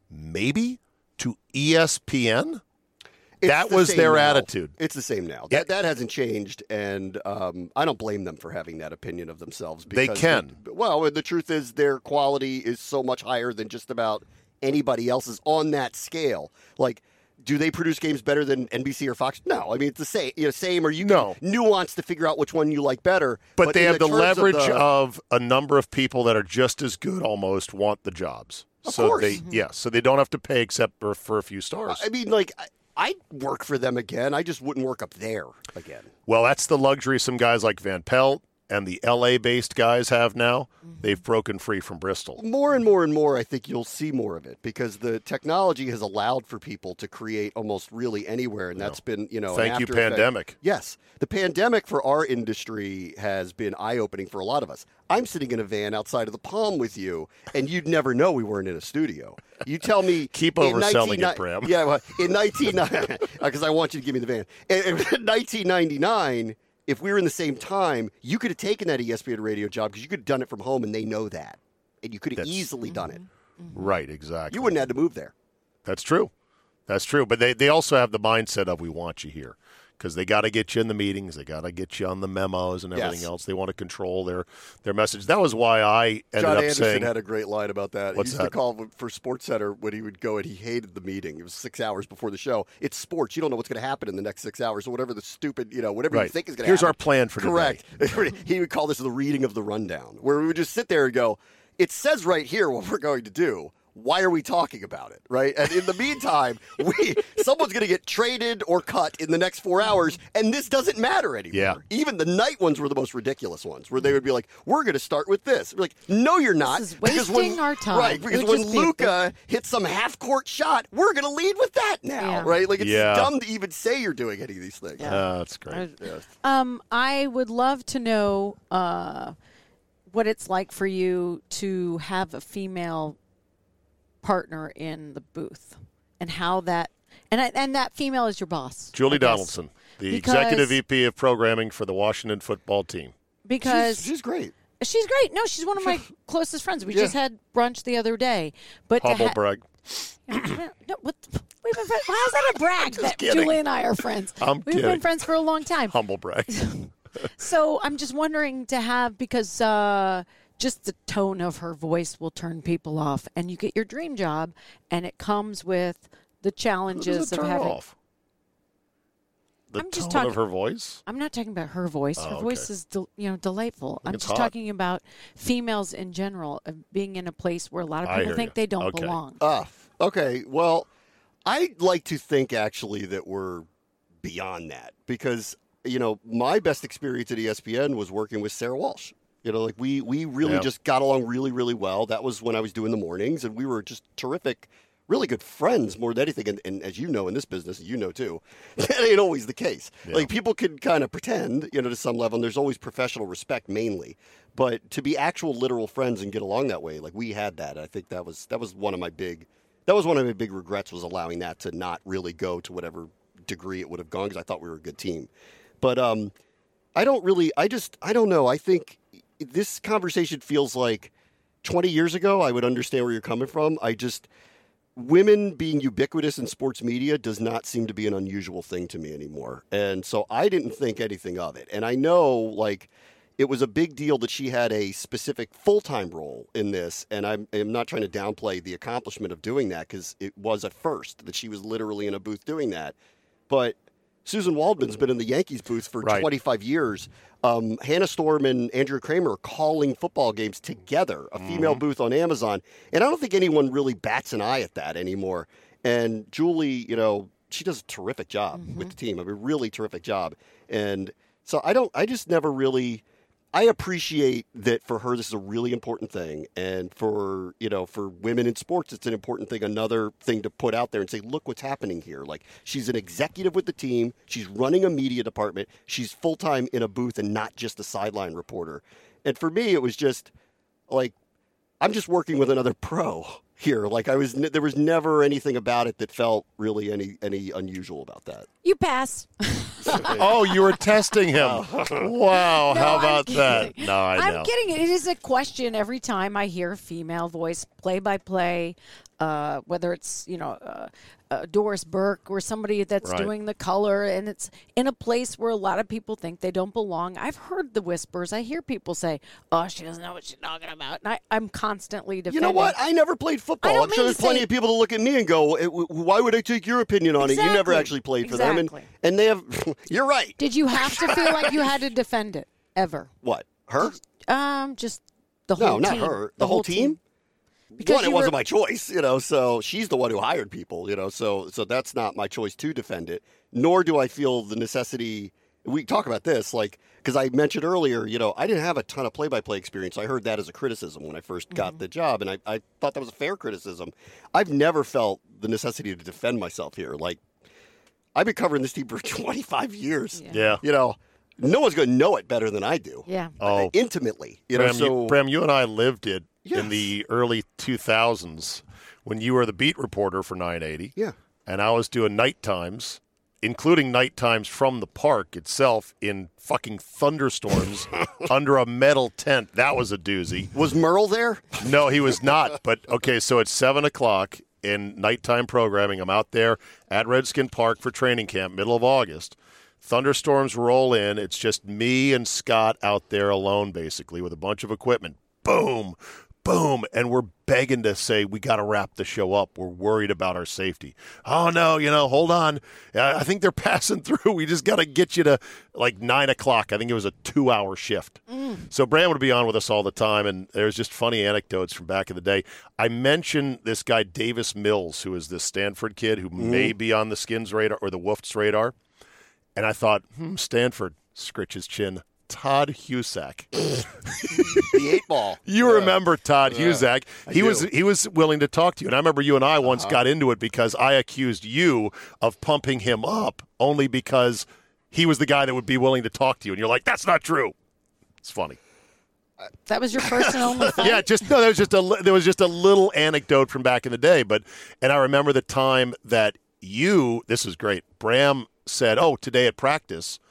A: maybe to E S P N?
C: It's
A: That
C: the
A: was
C: same
A: their
C: now.
A: attitude.
C: It's the same now.
A: Yeah.
C: That that hasn't changed, and um, I don't blame them for having that opinion of themselves.
A: They
C: because
A: can.
C: the- well, the truth is, their quality is so much higher than just about anybody else's on that scale. Like, do they produce games better than N B C or Fox? No. I mean, it's the same. You know, same, or you
A: No.
C: can nuance to figure out which one you like better.
A: But, they
C: in
A: have the,
C: terms of
A: leverage
C: the-
A: of, a number of people that are just as good almost want the jobs.
C: Of
A: so
C: course.
A: they yeah, so they don't have to pay except for, for a few stars.
C: I mean, like, I, I'd work for them again. I just wouldn't work up there again.
A: Well, that's the luxury some guys like Van Pelt and the L A-based guys have now. They've broken free from Bristol.
C: More and more and more, I think you'll see more of it because the technology has allowed for people to create almost really anywhere, and that's been, you know, an
A: Thank you,
C: after effect.
A: pandemic.
C: Yes, the pandemic for our industry has been eye-opening for a lot of us. I'm sitting in a van outside of the Palm with you, and you'd never know we weren't in a studio. You tell me,
A: Keep
C: in
A: overselling it,
C: 19
A: Bram.
C: Yeah, well, in nineteen because I want you to give me the van. In, in nineteen ninety-nine. If we were in the same time, you could have taken that E S P N radio job because you could have done it from home, and they know that, and you could have
A: That's-
C: easily done it.
A: Right, exactly.
C: You wouldn't have had to move there.
A: That's true. That's true. But they, they also have the mindset of we want you here because they got to get you in the meetings. They got to get you on the memos and everything
C: Yes.
A: else. They want to control their, their message. That was why I ended
C: John
A: up
C: Anderson
A: saying,
C: had a great line about that.
A: What's
C: he used
A: that?
C: to call for SportsCenter when he would go and he hated the meeting. It was six hours before the show. It's sports. You don't know what's going to happen in the next six hours or whatever the stupid, you know, whatever you
A: Right.
C: think is going to
A: Here's
C: happen.
A: our plan for today.
C: Correct. He would call this the reading of the rundown, where we would just sit there and go, it says right here what we're going to do. Why are we talking about it, right? And in the meantime, we someone's going to get traded or cut in the next four hours, and this doesn't matter anymore.
A: Yeah.
C: Even the night ones were the most ridiculous ones, where they would be like, "We're going to start with this." We're like, "No, you're not."
H: This is
C: Because
H: wasting
C: when-
H: our time.
C: Right?
H: It
C: Because
H: would
C: when
H: just be a
C: Luca hits some half-court shot, we're going to lead with that now,
H: Yeah.
C: right? Like it's
A: Yeah.
C: dumb to even say you're doing any of these things.
A: oh, that's great.
H: Um, I would love to know uh, what it's like for you to have a female partner in the booth, and how that and I, and that female is your boss,
A: Julie
H: I guess.
A: Donaldson, the
H: Because-
A: executive V P of programming for the Washington football team.
H: because
C: She's, she's great.
H: she's great. No, she's one of my closest friends. We
C: Yeah.
H: just had brunch the other day. But to
A: Humble
H: ha-
A: brag.
H: no, what, we've been friends. How's that a brag that
A: kidding.
H: Julie and I are friends?
A: I'm
H: We've
A: kidding.
H: been friends for a long time.
A: Humble brag.
H: So I'm just wondering to have, because uh, just the tone of her voice will turn people off, and you get your dream job, and it comes with the challenges of having.
A: Off? The
H: I'm just
A: tone
H: talking
A: of her voice?
H: I'm not talking about her voice.
A: Oh,
H: her
A: okay.
H: voice is, del- you know, delightful. I'm
A: It's
H: just
A: hot.
H: talking about females in general of being in a place where a lot of
A: I
H: people
A: hear
H: think
A: you.
H: they don't
A: Okay.
H: belong.
C: Ah, okay. Well, I'd like to think actually that we're beyond that because you know my best experience at E S P N was working with Sarah Walsh. You know, like we we really
A: Yeah.
C: just got along really really well. That was when I was doing the mornings, and we were just terrific. Really good friends more than anything. And, and as you know, in this business, you know too, that ain't always the case.
A: Yeah.
C: Like people can kind of pretend, you know, to some level, and there's always professional respect mainly. But to be actual literal friends and get along that way, like we had that. I think that was that was one of my big that was one of my big regrets was allowing that to not really go to whatever degree it would have gone because I thought we were a good team. But um, I don't really. I just I don't know. I think this conversation feels like twenty years ago. I would understand where you're coming from. I just women being ubiquitous in sports media does not seem to be an unusual thing to me anymore. And so I didn't think anything of it. And I know, like, it was a big deal that she had a specific full-time role in this. And I'm, I'm not trying to downplay the accomplishment of doing that because it was at first that she was literally in a booth doing that. But Susan Waldman's been in the Yankees booth for
A: Right.
C: twenty-five years. Um, Hannah Storm and Andrew Kramer are calling football games together, a female booth on Amazon. And I don't think anyone really bats an eye at that anymore. And Julie, you know, she does a terrific job with the team. I mean, really terrific job. And so I don't, I just never really, I appreciate that for her, this is a really important thing. And for, you know, for women in sports, it's an important thing, another thing to put out there and say, look what's happening here. Like, she's an executive with the team. She's running a media department. She's full-time in a booth and not just a sideline reporter. And for me, it was just like, I'm just working with another pro here. Like I was, there was never anything about it that felt really any, any unusual about that.
H: You pass.
A: Oh, you were testing him. Wow,
H: No,
A: how
H: I'm
A: about that?
H: kidding.
A: No, I know.
H: I'm kidding. It is a question every time I hear a female voice play by play, uh, whether it's, you know, uh, uh, Doris Burke or somebody that's
A: Right.
H: doing the color, and it's in a place where a lot of people think they don't belong. I've heard the whispers. I hear people say, oh, she doesn't know what she's talking about. And I, I'm constantly
C: You
H: defending.
C: know what? I never played football.
H: I don't
C: I'm sure
H: mean
C: there's
H: to
C: plenty
H: say-
C: of people that look at me and go, "Eh, w- "Why would I take your opinion on it? You never
H: Exactly.
C: actually played for them." And
H: Exactly.
C: and they have. You're right.
H: Did you have to feel like you had to defend it ever?
C: What? Her?
H: Um, just the
C: No,
H: whole
C: not
H: team.
C: her. The, whole team.
H: Because
C: One, it
H: you
C: wasn't
H: were-
C: my choice, you know. So she's the one who hired people, you know. So so that's not my choice to defend it. Nor do I feel the necessity. We talk about this, like, because I mentioned earlier, you know, I didn't have a ton of play-by-play experience. I heard that as a criticism when I first got
H: Mm-hmm.
C: the job, and I, I thought that was a fair criticism. I've never felt the necessity to defend myself here. Like, I've been covering this team for twenty-five years.
H: Yeah.
A: Yeah.
C: You know, no one's going to know it better than I do.
H: Yeah.
C: Uh,
A: Oh.
C: intimately. You know,
A: Bram,
C: so
A: you, Bram, you and I lived it
C: Yes.
A: in the early two thousands when you were the beat reporter for nine eighty.
C: yeah.
A: And I was doing night times, including night times from the park itself in fucking thunderstorms under a metal tent. That was a doozy.
C: Was Merle there?
A: No, he was not. But, okay, so it's seven o'clock in nighttime programming. I'm out there at Redskin Park for training camp, middle of August. Thunderstorms roll in. It's just me and Scott out there alone, basically, with a bunch of equipment. Boom, boom. And we're begging to say, we got to wrap the show up. We're worried about our safety. Oh, no, you know, hold on. Uh, I think they're passing through. We just got to get you to like nine o'clock. I think it was a two-hour shift. So Bram would be on with us all the time, and there's just funny anecdotes from back in the day. I mentioned this guy, Davis Mills, who is this Stanford kid who may be on the Skins radar or the Wolf's radar. And I thought, hmm, Stanford, scritch his chin. Todd Husak.
C: The eight ball.
A: You remember Todd Husak.
C: I
A: He
C: do.
A: was he was willing to talk to you. And I remember you and I once got into it because I accused you of pumping him up only because he was the guy that would be willing to talk to you. And you're like, that's not true. It's funny.
H: That was your first and only fight?
A: Yeah, just no. There was just a li- there was just a little anecdote from back in the day, but and I remember the time that you. This is great. Bram said, "Oh, today at practice,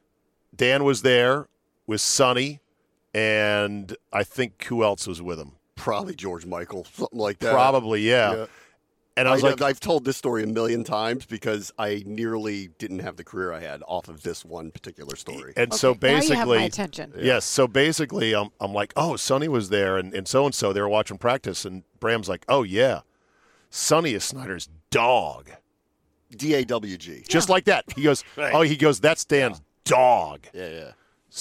A: Dan was there with Sonny, and I think who else was with him?
C: Probably George Michael, something like that.
A: Probably, yeah."
C: Yeah.
A: And I was
C: I,
A: like,
C: I've told this story a million times because I nearly didn't have the career I had off of this one particular story.
A: and so
H: Okay, now you have
A: basically,
H: my attention.
A: yes. So basically, I'm I'm like, oh, Sonny was there, and and so and so they were watching practice, and Bram's like, oh yeah. Sonny is Snyder's dog.
C: D A W G.
A: Just like that. He goes,
C: Right.
A: oh, he goes, that's Dan's dog.
C: Yeah, yeah.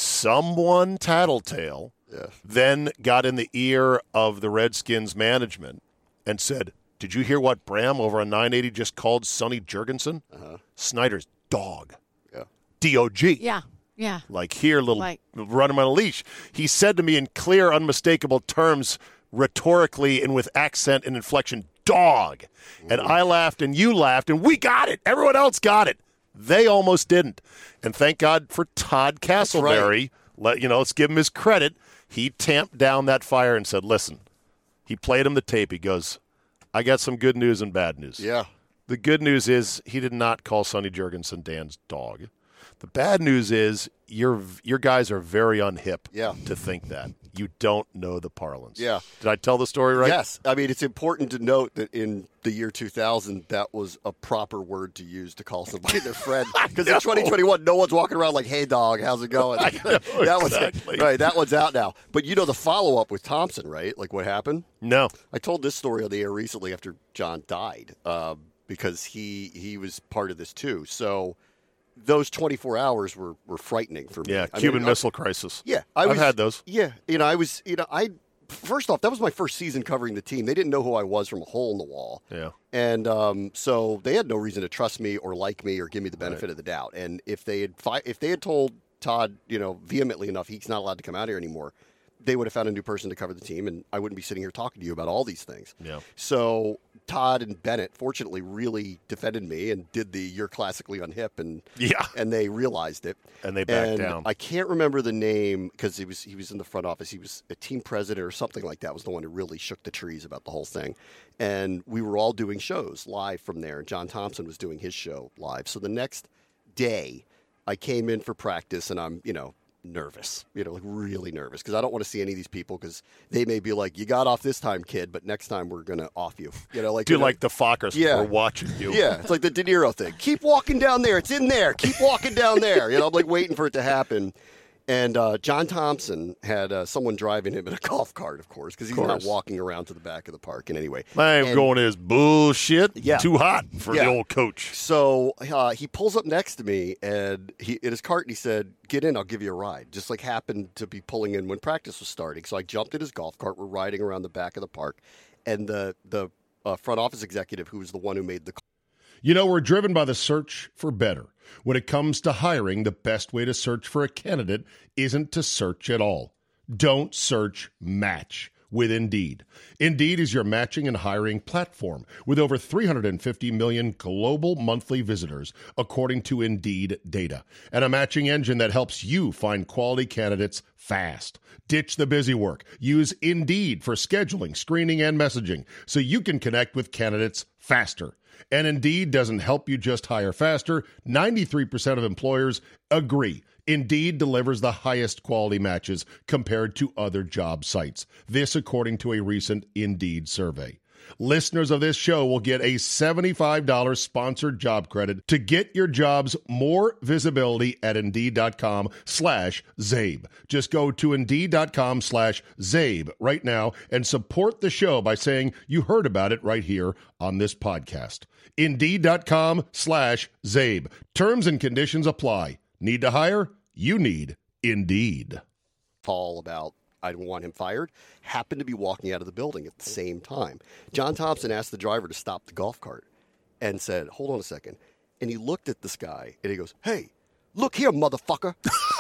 A: Someone tattletale
C: Yeah.
A: then got in the ear of the Redskins management and said, did you hear what Bram over on nine eighty just called Sonny Jurgensen?
C: Uh-huh.
A: Snyder's dog.
C: Yeah.
A: D O G.
H: Yeah, yeah.
A: Like here, little
H: Like-
A: run him on a leash. He said to me in clear, unmistakable terms, rhetorically and with accent and inflection, dog. And I laughed and you laughed and we got it. Everyone else got it. They almost didn't. And thank God for Todd Castleberry. Let you know, let's give him his credit. He tamped down that fire and said, listen, he played him the tape. He goes, I got some good news and bad news.
C: Yeah.
A: The good news is he did not call Sonny Jurgensen Dan's dog. The bad news is your your guys are very unhip
C: Yeah.
A: to think that. You don't know the parlance.
C: Yeah.
A: Did I tell the story right?
C: Yes. I mean, it's important to note that in the year two thousand, that was a proper word to use to call somebody their friend. Because in twenty twenty-one, no one's walking around like, hey, dog, how's it going?
A: I know,
C: that
A: exactly.
C: one's, right, that one's out now. But you know the follow-up with Thompson, right? Like what happened?
A: No.
C: I told this story on the air recently after John died uh, because he he was part of this too. So those twenty-four hours were, were frightening for me.
A: Yeah,
C: I
A: Cuban
C: mean, I-
A: Missile Crisis.
C: Yeah, I
A: I've
C: was,
A: had those.
C: Yeah, you know, I was, you know, I first off, that was my first season covering the team. They didn't know who I was from a hole in the wall.
A: Yeah.
C: And um, so they had no reason to trust me or like me or give me the benefit
A: Right.
C: of the doubt. And if they had fi- if they had told Todd, you know, vehemently enough, he's not allowed to come out here anymore, they would have found a new person to cover the team, and I wouldn't be sitting here talking to you about all these things.
A: Yeah.
C: So Todd and Bennett, fortunately, really defended me and did the "you're classically unhip," and
A: Yeah.
C: and they realized it.
A: And they backed
C: And
A: down.
C: I can't remember the name because he was he was in the front office. He was a team president or something like that. Was the one who really shook the trees about the whole thing. And we were all doing shows live from there. John Thompson was doing his show live. So the next day, I came in for practice, and I'm you know nervous, you know, like really nervous because I don't want to see any of these people because they may be like, "You got off this time, kid, but next time we're gonna off you." You know, like
A: Do
C: you know,
A: like the Fockers.
C: Yeah.
A: We're watching you.
C: yeah, it's like the De Niro thing. Keep walking down there. It's in there. Keep walking down there. You know, I'm like waiting for it to happen. And uh, John Thompson had uh, someone driving him in a golf cart, of course, because he's not
A: course.
C: walking around to the back of the park. And anyway,
A: I'm
C: And
A: going to his bullshit.
C: Yeah.
A: Too hot for
C: Yeah.
A: the old coach.
C: So uh, he pulls up next to me, and he in his cart, and he said, "Get in, I'll give you a ride." Just like happened to be pulling in when practice was starting. So I jumped in his golf cart. We're riding around the back of the park, and the the uh, front office executive, who was the one who made the call.
A: You know, we're driven by the search for better. When it comes to hiring, the best way to search for a candidate isn't to search at all. Don't search, match with Indeed. Indeed is your matching and hiring platform with over three hundred fifty million global monthly visitors, according to Indeed data, and a matching engine that helps you find quality candidates fast. Ditch the busy work. Use Indeed for scheduling, screening, and messaging so you can connect with candidates faster. And Indeed doesn't help you just hire faster. ninety-three percent of employers agree. Indeed delivers the highest quality matches compared to other job sites. This according to a recent Indeed survey. Listeners of this show will get a seventy-five dollars sponsored job credit to get your jobs more visibility at Indeed.com slash Zabe. Just go to Indeed.com slash Zabe right now and support the show by saying you heard about it right here on this podcast. Indeed.com slash Zabe. Terms and conditions apply. Need to hire? You need Indeed.
C: Call about I don't want him fired, happened to be walking out of the building at the same time. John Thompson asked the driver to stop the golf cart and said, "Hold on a second." And he looked at this guy and he goes, "Hey, look here, motherfucker.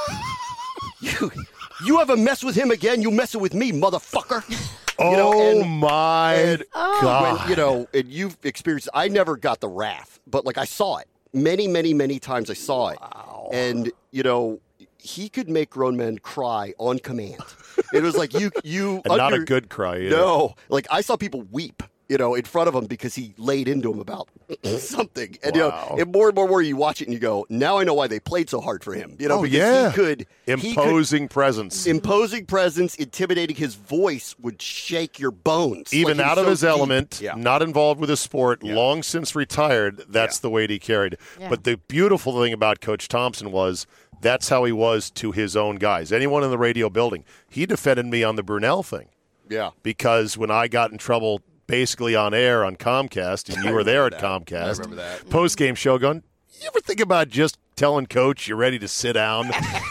C: you, you ever mess with him again, you messing with me, motherfucker."
A: Oh,
C: You know, and-
A: my
C: and
A: God.
C: When, you know, and you've experienced, I never got the wrath, but like I saw it many, many, many times. I saw it. And, you know, he could make grown men cry on command. It was like you, you,
A: And not a
C: under-
A: good cry either.
C: No, like I saw people weep, you know, in front of him because he laid into him about something. And,
A: Wow.
C: you know, and more and more, more you watch it and you go, now I know why they played so hard for him. You know,
A: Oh,
C: because
A: yeah.
C: he could. he could-
A: Imposing presence.
C: Imposing presence, intimidating. His voice would shake your bones.
A: Even
C: Like, he
A: out
C: was
A: of
C: so
A: his
C: deep.
A: element,
C: Yeah.
A: not involved with his sport, long since retired, that's
C: Yeah.
A: the weight he carried.
H: Yeah.
A: But the beautiful thing about Coach Thompson was that's how he was to his own guys. Anyone in the radio building, he defended me on the Brunel thing
C: Yeah.
A: because when I got in trouble basically on air on Comcast, and you were there at
C: that.
A: Comcast.
C: I remember that.
A: Post-game show going, you ever think about just telling Coach you're ready to sit down?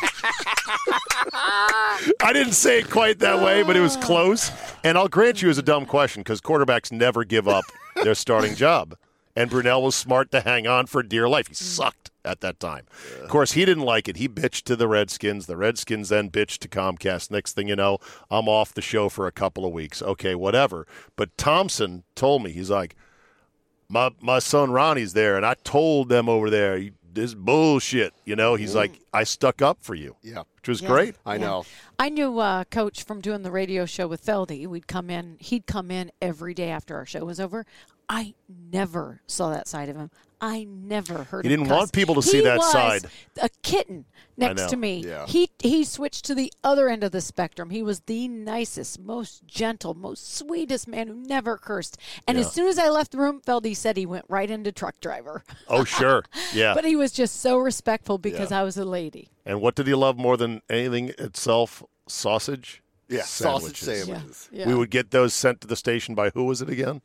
A: I didn't say it quite that way, but it was close. And I'll grant you it was a dumb question because quarterbacks never give up their starting job. And Brunell was smart to hang on for dear life. He sucked at that time. Yeah. Of course, he didn't like it. He bitched to the Redskins. The Redskins then bitched to Comcast. Next thing you know, I'm off the show for a couple of weeks. Okay, whatever. But Thompson told me, he's like, my my son Ronnie's there, and I told them over there, this bullshit. You know, he's mm. like, I stuck up for you.
C: Yeah.
A: Which was
H: yeah.
A: great.
C: I
H: yeah.
C: know.
H: I knew uh, Coach from doing the radio show with Feldy. We'd come in. He'd come in every day after our show was over. I never saw that side of him. I never heard
A: He
H: him
A: didn't
H: cuss.
A: want people to
H: he
A: see that
H: was
A: side.
H: A kitten next to me.
C: Yeah.
H: He he switched to the other end of the spectrum. He was the nicest, most gentle, most sweetest man who never cursed. And
A: Yeah.
H: as soon as I left the room, Feldy said he went right into truck driver.
A: Oh, sure. Yeah.
H: But he was just so respectful because
A: Yeah.
H: I was a lady.
A: And what did he love more than anything itself? Sausage?
C: Yeah, sausage
A: Sandwiches.
C: sandwiches.
H: Yeah.
A: We would get those sent to the station by who was it again?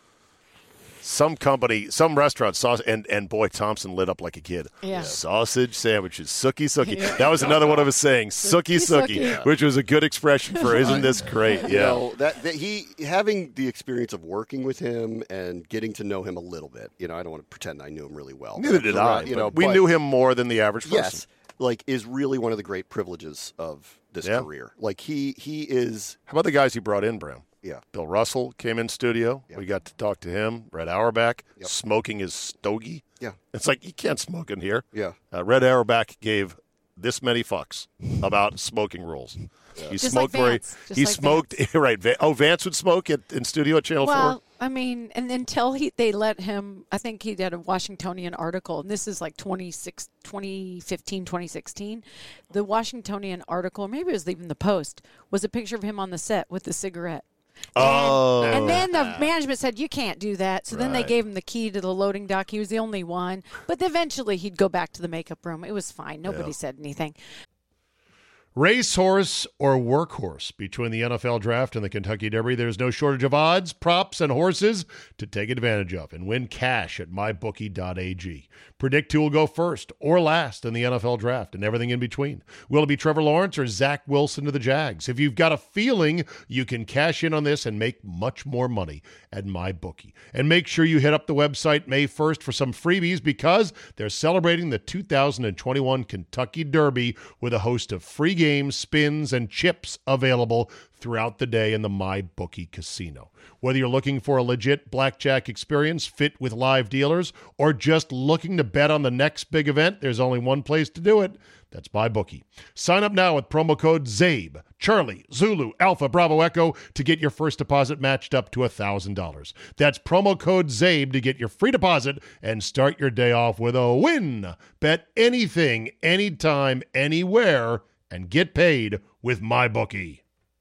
A: Some company, some restaurant, sausage, and, and boy, Thompson lit up like a kid.
H: Yeah.
A: Sausage sandwiches, sookie sookie.
H: Yeah.
A: That was another one of his sayings, sookie
H: Sookie,
A: sookie,
H: sookie.
A: which was a good expression for isn't this great?
C: You
A: Yeah.
C: know, that, that he having the experience of working with him and getting to know him a little bit. You know, I don't want to pretend I knew him really well.
A: Neither
C: but
A: did
C: around-
A: I.
C: You
A: but
C: know,
A: we
C: but-
A: knew him more than the average person.
C: Yes, like is really one of the great privileges of this
A: Yeah.
C: career. Like he he is.
A: How about the guys he brought in, Bram?
C: Yeah.
A: Bill Russell came in studio.
C: Yeah.
A: We got to talk to him. Red Auerbach
C: Yep.
A: smoking his stogie.
C: Yeah.
A: It's like you can't smoke in here.
C: Yeah.
A: Uh, Red Auerbach gave this many fucks about smoking rules. He
H: Just
A: smoked
H: like
A: where
H: Vance.
A: he,
H: Just
A: he
H: like
A: smoked. right. Va- Oh, Vance would smoke at, in studio at Channel
H: Well,
A: four.
H: I mean, and until he they let him, I think he did a Washingtonian article, and this is like twenty-six, twenty fifteen, twenty sixteen. The Washingtonian article, or maybe it was even the Post, was a picture of him on the set with the cigarette. And,
A: Oh.
H: and then the management said, you can't do that. So then they
A: Right.
H: gave him the key to the loading dock. He was the only one. But eventually he'd go back to the makeup room. It was fine. Nobody
A: Yeah.
H: said anything.
A: Racehorse or workhorse between the N F L Draft and the Kentucky Derby, there's no shortage of odds, props, and horses to take advantage of and win cash at my bookie dot a g. Predict who will go first or last in the N F L Draft and everything in between. Will it be Trevor Lawrence or Zach Wilson to the Jags? If you've got a feeling, you can cash in on this and make much more money at MyBookie. And make sure you hit up the website May first for some freebies because they're celebrating the two thousand twenty-one Kentucky Derby with a host of free games. Games, spins, and chips available throughout the day in the MyBookie casino. Whether you're looking for a legit blackjack experience fit with live dealers or just looking to bet on the next big event, there's only one place to do it. That's MyBookie. Sign up now with promo code ZABE, Charlie, Zulu, Alpha, Bravo, Echo to get your first deposit matched up to one thousand dollars. That's promo code ZABE to get your free deposit and start your day off with a win. Bet anything, anytime, anywhere, and get paid with MyBookie.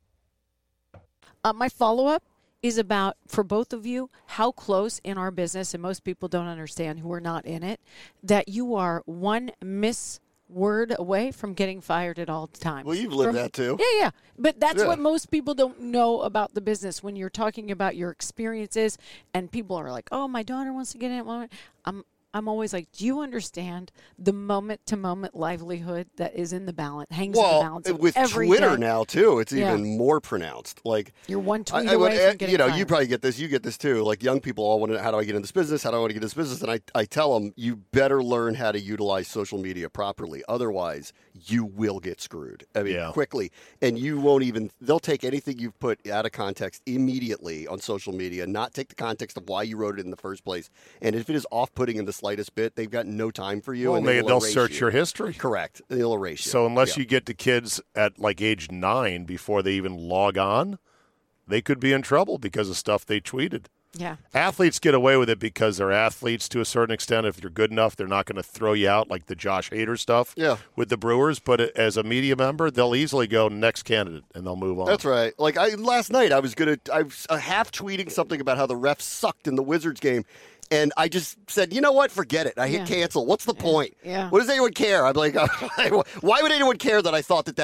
H: Uh, my follow-up is about, for both of you, how close in our business, and most people don't understand who are not in it, that you are one miss word away from getting fired at all times.
C: Well, you've lived
H: From-
C: that too.
H: Yeah, yeah. But that's
C: Yeah.
H: what most people don't know about the business when you're talking about your experiences, and people are like, oh, my daughter wants to get in. I'm I'm always like, do you understand the moment-to-moment livelihood that is in the balance, hangs in the
C: Well,
H: balance of
C: with
H: every
C: Twitter
H: day?
C: now too, it's
H: Yeah.
C: even more pronounced. Like
H: You're one tweet
C: I, I would-
H: away from
C: uh,
H: getting
C: you know,
H: fired.
C: you probably get this. You get this too. Like young people all want to. How do I get in this business? How do I want to get in this business? And I, I tell them, you better learn how to utilize social media properly. Otherwise, you will get screwed. I mean,
A: Yeah.
C: quickly, and you won't even. They'll take anything you've put out of context immediately on social media, not take the context of why you wrote it in the first place. And if it is off-putting in the slightest bit, they've got no time for you.
A: Well,
C: and
A: they,
C: they will
A: they'll
C: erase
A: search
C: you.
A: your history.
C: Correct. They'll erase you.
A: So unless
C: Yeah.
A: you get to kids at like age nine before they even log on, they could be in trouble because of stuff they tweeted.
H: Yeah.
A: Athletes get away with it because they're athletes to a certain extent. If you're good enough, they're not going to throw you out like the Josh Hader stuff
C: Yeah.
A: with the Brewers. But as a media member, they'll easily go next candidate and they'll move on.
C: That's right. Like I last night, I was gonna, I was uh, half tweeting something about how the refs sucked in the Wizards game, and I just said, you know what, forget it. I hit
H: Yeah.
C: cancel. What's the point?
H: Yeah.
C: What does anyone care? I'm like, why would anyone care that I thought that that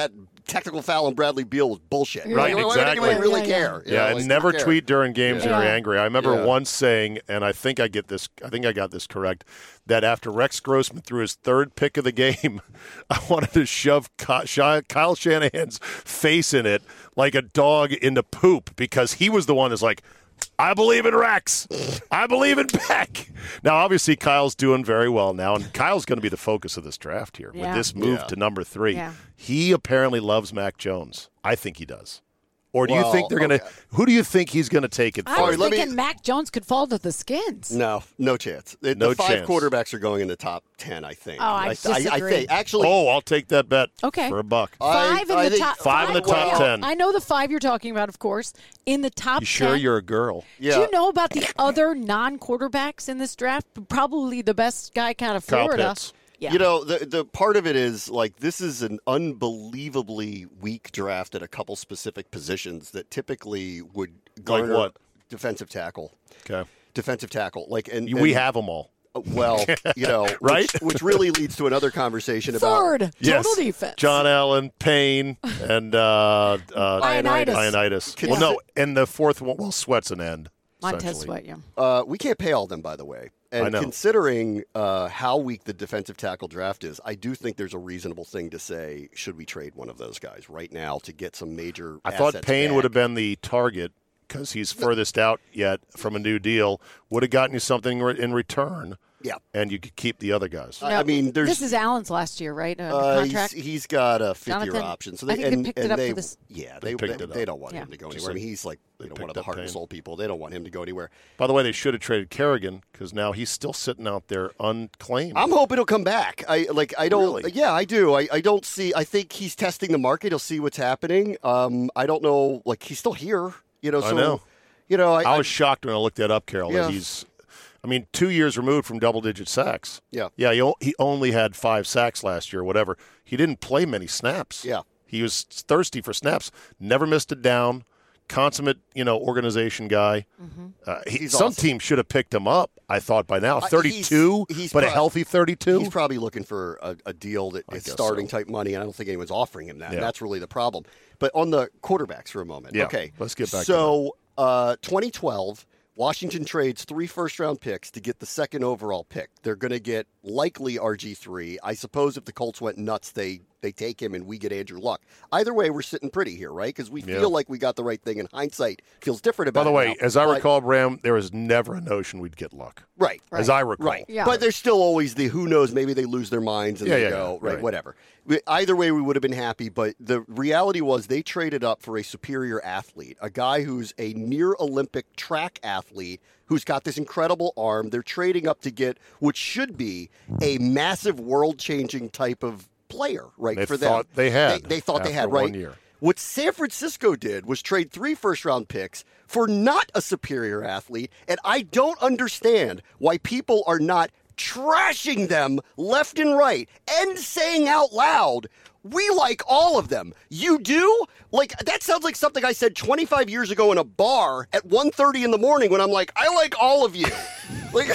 C: technical foul on Bradley Beal was bullshit.
A: Right,
C: Why would
A: exactly.
C: anyone really
H: Yeah, yeah.
C: care? You
A: Yeah,
C: know,
A: and
C: like,
A: never
C: who cares?
A: tweet during games
C: Yeah.
A: when you're angry. I remember
C: Yeah.
A: once saying, and I think I get this. I think I got this correct. That after Rex Grossman threw his third pick of the game, I wanted to shove Kyle Shanahan's face in it like a dog into poop because he was the one that's like, I believe in Rex. I believe in Beck. Now, obviously, Kyle's doing very well now, and Kyle's going to be the focus of this draft here
H: Yeah.
A: with this move
C: Yeah.
A: to number three.
H: Yeah.
A: He apparently loves Mac Jones. I think he does. Or do
C: Well,
A: you think they're going to
C: okay.
A: – who do you think he's going to take it
H: I
A: for?
H: was
C: right, let me-
H: thinking Mac Jones could fall to the Skins.
C: No, no chance. The,
A: No
C: the five
A: chance.
C: quarterbacks are going in the top ten, I think.
H: Oh, I
C: I,
H: disagree.
C: I think. Actually,
A: Oh, I'll take that bet
H: Okay.
A: for a buck.
C: I-
H: Five in
C: I
H: the
C: think
H: top.
A: Five in the top
H: well,
A: ten.
H: I know the five you're talking about, of course. In the top
A: You sure
H: ten.
A: you're a girl?
C: yeah.
H: Do you know about the other non-quarterbacks in this draft? Probably the best guy out of
A: Kyle
H: Florida.
A: Pitts.
H: Yeah.
C: You know, the the part of it is like this is an unbelievably weak draft at a couple specific positions that typically would garner
A: what?
C: defensive tackle.
A: Okay.
C: Defensive tackle, like and,
A: You- We
C: and-
A: have them all.
C: uh, well, you know,
A: Right?
C: which, which really leads to another conversation about
H: Third, total
A: Yes.
H: defense.
A: John Allen, Payne, and uh, uh,
H: Ioannidis.
A: Ioannidis.
C: Yeah.
A: Well, no, and the fourth one, well, Sweat's an end.
H: Montez
A: essentially.
H: Sweat, yeah.
C: Uh, we can't pay all of them, by the way. And
A: I know.
C: considering uh, how weak the defensive tackle draft is, I do think there's a reasonable thing to say, should we trade one of those guys right now to get some major
A: I thought
C: assets
A: Payne
C: back?
A: would have been the target because he's furthest out yet from a new deal. Would have gotten you something re- in return,
C: Yeah.
A: and you could keep the other guys.
C: I- I mean, there's-
H: This is Allen's last year, right? Uh,
C: Uh,
H: contract.
C: he's, he's got a fifth-year
H: Jonathan,
C: option. So
H: I
C: they,
H: think they
C: and,
H: picked it
C: and
H: up
C: they,
H: for this-
C: Yeah,
A: They
C: they,
A: picked
C: they,
A: it
C: they
A: up.
C: don't want
H: Yeah.
C: him to go
A: Just
C: anywhere. I
A: like
C: mean, he's like
A: they
C: you know, one of
A: picked
C: the
A: up
C: heart and
A: Payne.
C: soul people. They don't want him to go anywhere.
A: By the way, they should have traded Kerrigan because now he's still sitting out there unclaimed.
C: I'm hoping he'll come back. I like. I don't.
A: Really?
C: Yeah, I do. I, I don't see. I think he's testing the market. He'll see what's happening. Um, I don't know. Like he's still here. You know. So,
A: I know.
C: You know. I,
A: I was shocked when I looked that up, Carol.
C: Yeah.
A: That he's, I mean, two years removed from double-digit sacks.
C: Yeah.
A: Yeah, he, o- he only had five sacks last year, or whatever. He didn't play many snaps.
C: Yeah.
A: He was thirsty for snaps. Never missed a down. Consummate, you know, organization guy. Uh, he,
C: He's
A: some
C: awesome.
A: team should have picked him up. I thought by now,
C: Uh,
A: thirty-two,
C: he's- he's
A: but a
C: prob-
A: healthy thirty-two.
C: He's probably looking for a, a deal that is
A: guess
C: starting
A: so.
C: type money, and I don't think anyone's offering him that.
A: Yeah.
C: And that's really the problem. But on the quarterbacks for a moment.
A: Yeah,
C: Okay.
A: let's get back to
C: So, uh, twenty twelve, Washington trades three first-round picks to get the second overall pick. They're going to get likely R G three. I suppose if the Colts went nuts, they they take him and we get Andrew Luck. Either way, we're sitting pretty here, right? Because we
A: Yeah.
C: feel like we got the right thing. In hindsight, feels different about
A: By the
C: it
A: way,
C: now.
A: as I
C: But-
A: recall, Bram, there was never a notion we'd get Luck.
C: right.
A: As I recall.
C: Right.
H: Yeah.
C: But there's still always the who knows, maybe they lose their minds and
A: Yeah,
C: they
A: yeah,
C: go,
A: yeah,
C: right,
A: right.
C: whatever. We- Either way, we would have been happy, but the reality was they traded up for a superior athlete, a guy who's a near Olympic track athlete who's got this incredible arm. They're trading up to get what should be a massive world changing type of player, right?
A: They
C: for them.
A: thought they had
C: They, they thought they
A: after
C: had, right?
A: one year.
C: What San Francisco did was trade three first round picks for not a superior athlete, and I don't understand why people are not trashing them left and right and saying out loud, we like all of them. You do? Like, that sounds like something I said twenty-five years ago in a bar at one thirty in the morning when I'm like, I like all of you. Like,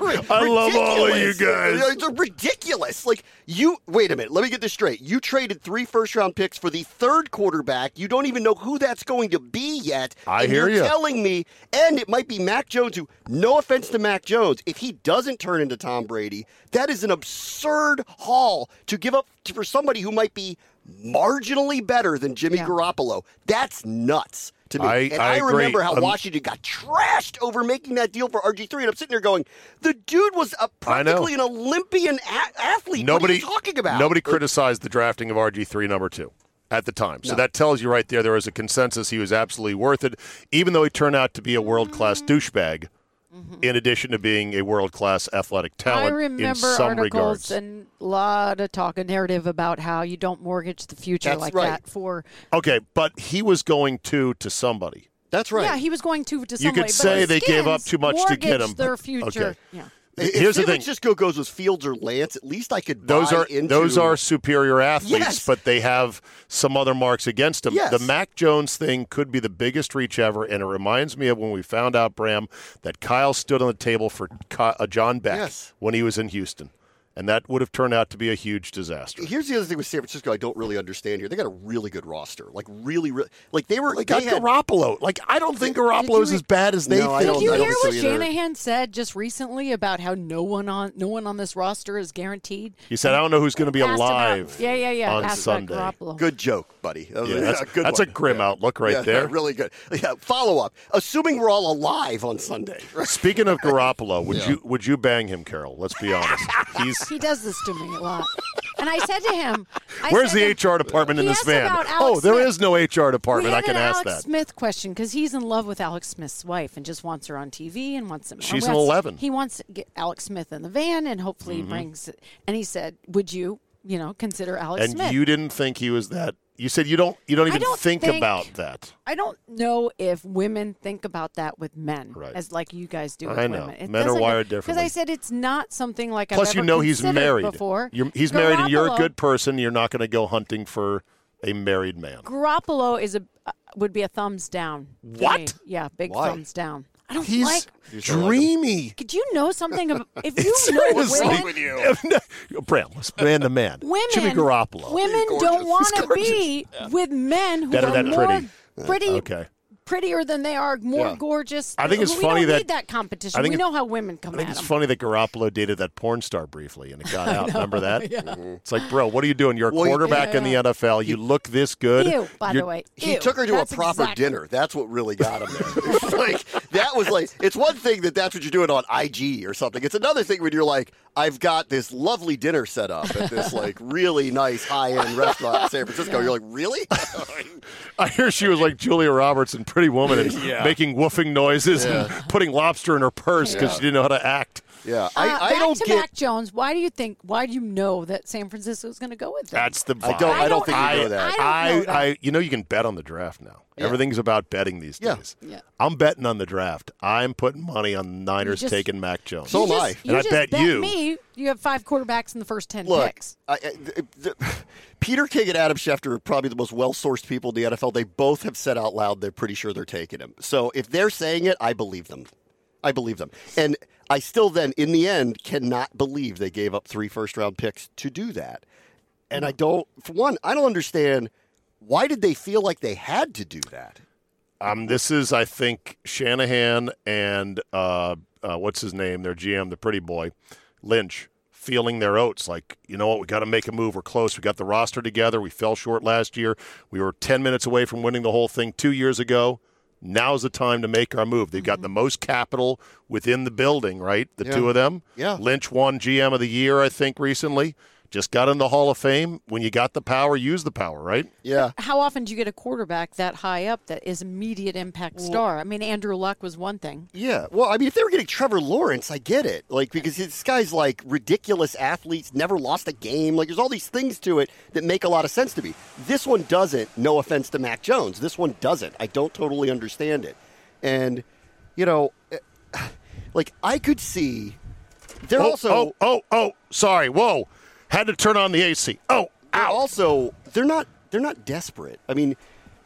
A: I love all of you
C: ridiculous.
A: guys.
C: They're ridiculous. Like, you, wait a minute, let me get this straight. You traded three first round picks for the third quarterback. You don't even know who that's going to be yet.
A: I
C: and
A: hear
C: you're
A: ya.
C: telling me, and it might be Mac Jones, who, no offense to Mac Jones, if he doesn't turn into Tom Brady, that is an absurd haul to give up to, for somebody who might be marginally better than Jimmy
H: Yeah.
C: Garoppolo. That's nuts to me.
A: I-
C: and
A: I
C: I,
A: agree.
C: remember how
A: Um,
C: Washington got trashed over making that deal for R G three, and I'm sitting there going, the dude was a,
A: I know.
C: practically an Olympian a- athlete.
A: Nobody,
C: what are you talking about?
A: Nobody criticized the drafting of R G three number two at the time. So
C: No.
A: that tells you right there there was a consensus he was absolutely worth it, even though he turned out to be a world-class douchebag, in addition to being a world-class athletic talent
H: I
A: in
H: remember
A: some
H: articles
A: regards.
H: and a lot of talk and narrative about how you don't mortgage the future
C: That's
H: like
C: right.
H: that for.
A: Okay, but he was going to to somebody.
C: That's right.
H: Yeah, he was going to to
A: You
H: somebody.
A: could
H: but
A: say
H: the
A: they gave up
H: Skins
A: too much to get
H: mortgaged
A: him.
H: Their future.
A: Okay.
H: Yeah.
C: If
A: Here's
C: San
A: the thing.
C: Francisco goes with Fields or Lance, at least I could buy
A: Those are
C: into.
A: those are superior athletes,
C: Yes.
A: but they have some other marks against them.
C: Yes.
A: The Mac Jones thing could be the biggest reach ever, and it reminds me of when we found out, Bram, that Kyle stood on the table for Ky- uh, John Beck
C: Yes.
A: when he was in Houston. And that would have turned out to be a huge disaster.
C: Here's the other thing with San Francisco I don't really understand here. They got a really good roster. Like, really, really. Like, they were.
A: They
C: they
A: got
C: had,
A: Garoppolo. Like, I don't think Garoppolo's
H: re-
A: as bad as they
C: No, I
A: think.
C: don't-
H: Did you
C: I don't
H: hear
C: think
H: what
C: so either.
H: Shanahan said just recently about how no one on no one on this roster is guaranteed?
A: He said, I don't know who's going to be
H: Asked about-
A: alive
H: yeah, yeah, yeah.
A: on
H: asked
A: Sunday.
H: About Garoppolo.
C: Good joke, buddy. That was
A: Yeah,
C: a,
A: that's,
C: a good
A: that's
C: one.
A: a grim
C: Yeah.
A: outlook right
C: Yeah,
A: there.
C: Really good. Yeah, follow up. Assuming we're all alive on Sunday. Right?
A: Speaking of Garoppolo, would
C: Yeah.
A: you would you bang him, Carol? Let's be honest. He's
H: He does this to me a lot. And I said to him, I
A: Where's
H: said
A: the
H: to him-
A: H R department in
H: He
A: this
H: asked
A: van?
H: about
A: Oh,
H: Alex
A: there
H: Smith.
A: is no H R department.
H: We
A: I
H: had
A: can
H: an
A: ask
H: Alex
A: that.
H: Smith question because he's in love with Alex Smith's wife and just wants her on T V and wants him.
A: She's
H: or
A: an
H: wants-
A: eleven.
H: He wants to get Alex Smith in the van and hopefully
A: Mm-hmm.
H: he brings. And he said, "Would you, you know, consider Alex
A: And
H: Smith?"
A: you didn't think he was that. You said you don't. You don't
H: I
A: even
H: don't
A: think,
H: think-
A: about that.
H: I don't know if women think about that with men
A: Right.
H: as like you guys do with
A: I know.
H: women. It
A: Men are
H: doesn't-
A: wired
H: Because
A: differently.
H: I said it's not something like
A: Plus,
H: I've
A: you
H: ever
A: know he's
H: considered
A: married.
H: before.
A: You're, he's married, and you're a
H: Garoppolo-
A: good person. You're not going to go hunting for a married man.
H: Garoppolo is a uh, would be a thumbs down. to
A: What?
H: me. Yeah, big
C: Why?
H: thumbs down. I don't
A: He's
H: like.
A: dreamy.
H: Could you know something about if you know
A: Seriously,
H: women?
A: Bram, let's man to man.
H: Women,
A: Jimmy Garoppolo.
H: women
C: gorgeous.
H: don't want
C: He's
H: to
C: gorgeous.
H: be with men who
A: Better
H: are
A: than
H: more
A: pretty.
H: pretty,
A: Okay.
H: prettier than they are, more
C: Yeah.
H: gorgeous.
A: I think it's
H: we
A: funny
H: don't
A: that-
H: need that competition.
A: I think
H: we
A: it-
H: know how women come
A: I think
H: at
A: it's
H: them.
A: funny that Garoppolo dated that porn star briefly, and it got out. Remember that? It's like, bro, what are you doing? You're a
C: Well, he-
A: quarterback in the N F L. You look this good.
H: Ew, by
A: You're-
H: the way.
C: He
H: Ew.
C: took her to
H: That's
C: a proper
H: exactly-
C: dinner. That's what really got him there. It's like that was like it's one thing that that's what you're doing on I G or something. It's another thing when you're like, I've got this lovely dinner set up at this like really nice high end restaurant in San Francisco. You're like, really?
A: I hear she was like Julia Roberts in Pretty Woman and
C: Yeah.
A: making woofing noises and putting lobster in her purse because
C: Yeah.
A: she didn't know how to act.
C: Yeah,
H: Uh,
C: I, I
H: back
C: don't
H: to
C: get.
H: Mac Jones. Why do you think? Why do you know that San Francisco is going to go with them?
A: That's the vibe.
C: I don't. I don't think
A: I,
C: you know that.
H: I don't
A: I,
H: know that.
A: I, you know, you can bet on the draft now.
C: Yeah.
A: Everything's about betting these
C: Yeah.
A: days.
H: Yeah.
A: I'm betting on the draft. I'm putting money on the Niners
H: just-
A: taking Mac Jones.
C: So
H: you
C: am
H: just,
C: I.
H: You
A: And I
H: just
A: bet
H: bet
A: you-
H: me you have five quarterbacks in the first ten
C: Look,
H: picks.
C: I, I, the, the, Peter King and Adam Schefter are probably the most well-sourced people in the N F L. They both have said out loud they're pretty sure they're taking him. So if they're saying it, I believe them. I believe them. And I still then, in the end, cannot believe they gave up three first-round picks to do that. And I don't, for one, I don't understand, why did they feel like they had to do that?
A: Um, this is, I think, Shanahan and uh, uh, what's his name, their G M, the pretty boy, Lynch, feeling their oats. Like, you know what, we got to make a move. We're close. We got the roster together. We fell short last year. We were ten minutes away from winning the whole thing two years ago. Now's the time to make our move. They've got the most capital within the building, right? The
C: Yeah.
A: two of them.
C: Yeah.
A: Lynch won G M of the year, I think, recently. Just got in the Hall of Fame. When you got the power, use the power, right?
C: Yeah.
H: How often do you get a quarterback that high up that is immediate impact star? I mean, Andrew Luck was one thing.
C: Yeah. Well, I mean, if they were getting Trevor Lawrence, I get it. Like, because this guy's like ridiculous athletes, never lost a game. Like, there's all these things to it that make a lot of sense to me. This one doesn't, no offense to Mac Jones. This one doesn't. I don't totally understand it. And, you know, eh, like, I could see. They're
A: oh,
C: also.
A: Oh, oh, oh, sorry. Whoa. Had to turn on the A C. Oh,
C: They're
A: ow.
C: also they're not they're not desperate. I mean,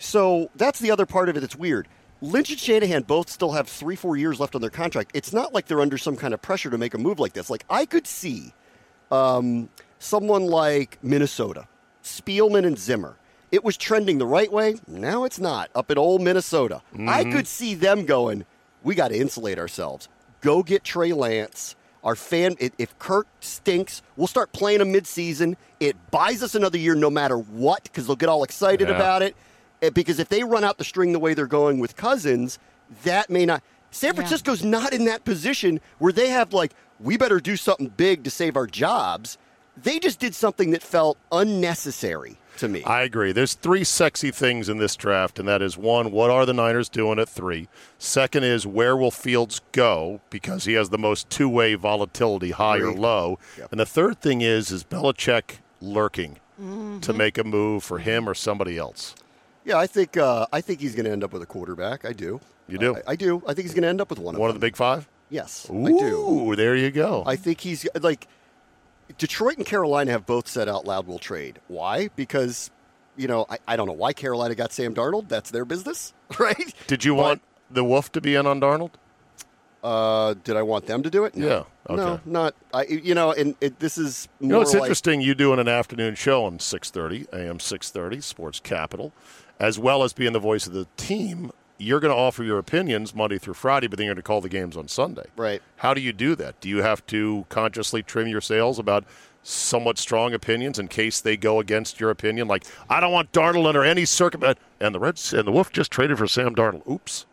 C: so that's the other part of it that's weird. Lynch and Shanahan both still have three, four years left on their contract. It's not like they're under some kind of pressure to make a move like this. Like, I could see um, someone like Minnesota, Spielman and Zimmer. It was trending the right way. Now it's not. Up at old Minnesota. I could see them going, we got to insulate ourselves. Go get Trey Lance. Our fan, if Kirk stinks, we'll start playing him midseason. It buys us another year no matter what because they'll get all excited
A: Yeah.
C: about it. Eh, Because if they run out the string the way they're going with Cousins, that may not. San Francisco's not in that position where they have, like, we better do something big to save our jobs. They just did something that felt unnecessary to me.
A: I agree. There's three sexy things in this draft, and that is, one, what are the Niners doing at three? Second is, where will Fields go? Because he has the most two-way volatility, high or
C: Agreed.
A: low.
C: Yep.
A: And the third thing is, is Belichick lurking
H: Mm-hmm.
A: to make a move for him or somebody else?
C: yeah, I think uh, I think he's going to end up with a quarterback. I do.
A: You do?
C: I, I do. I think he's going to end up with one of
A: One
C: them.
A: of the big five?
C: Yes,
A: Ooh,
C: I do.
A: there you go.
C: I think he's like Detroit and Carolina have both said out loud we'll trade. Why? Because, you know, I, I don't know why Carolina got Sam Darnold. That's their business, right?
A: Did you
C: But-
A: want the Wolf to be in on Darnold?
C: Uh, did I want them to do it? No.
A: Yeah. Okay.
C: No, not. I. You know, and it, this is more
A: You know, it's
C: like,
A: interesting you doing an afternoon show on six thirty, A M six thirty, Sports Capital, as well as being the voice of the team. You're going to offer your opinions Monday through Friday, but then you're going to call the games on Sunday.
C: Right.
A: How do you do that? Do you have to consciously trim your sails about somewhat strong opinions in case they go against your opinion? Like, I don't want Darnold under any circumstance. And the Reds and the Wolf just traded for Sam Darnold. Oops.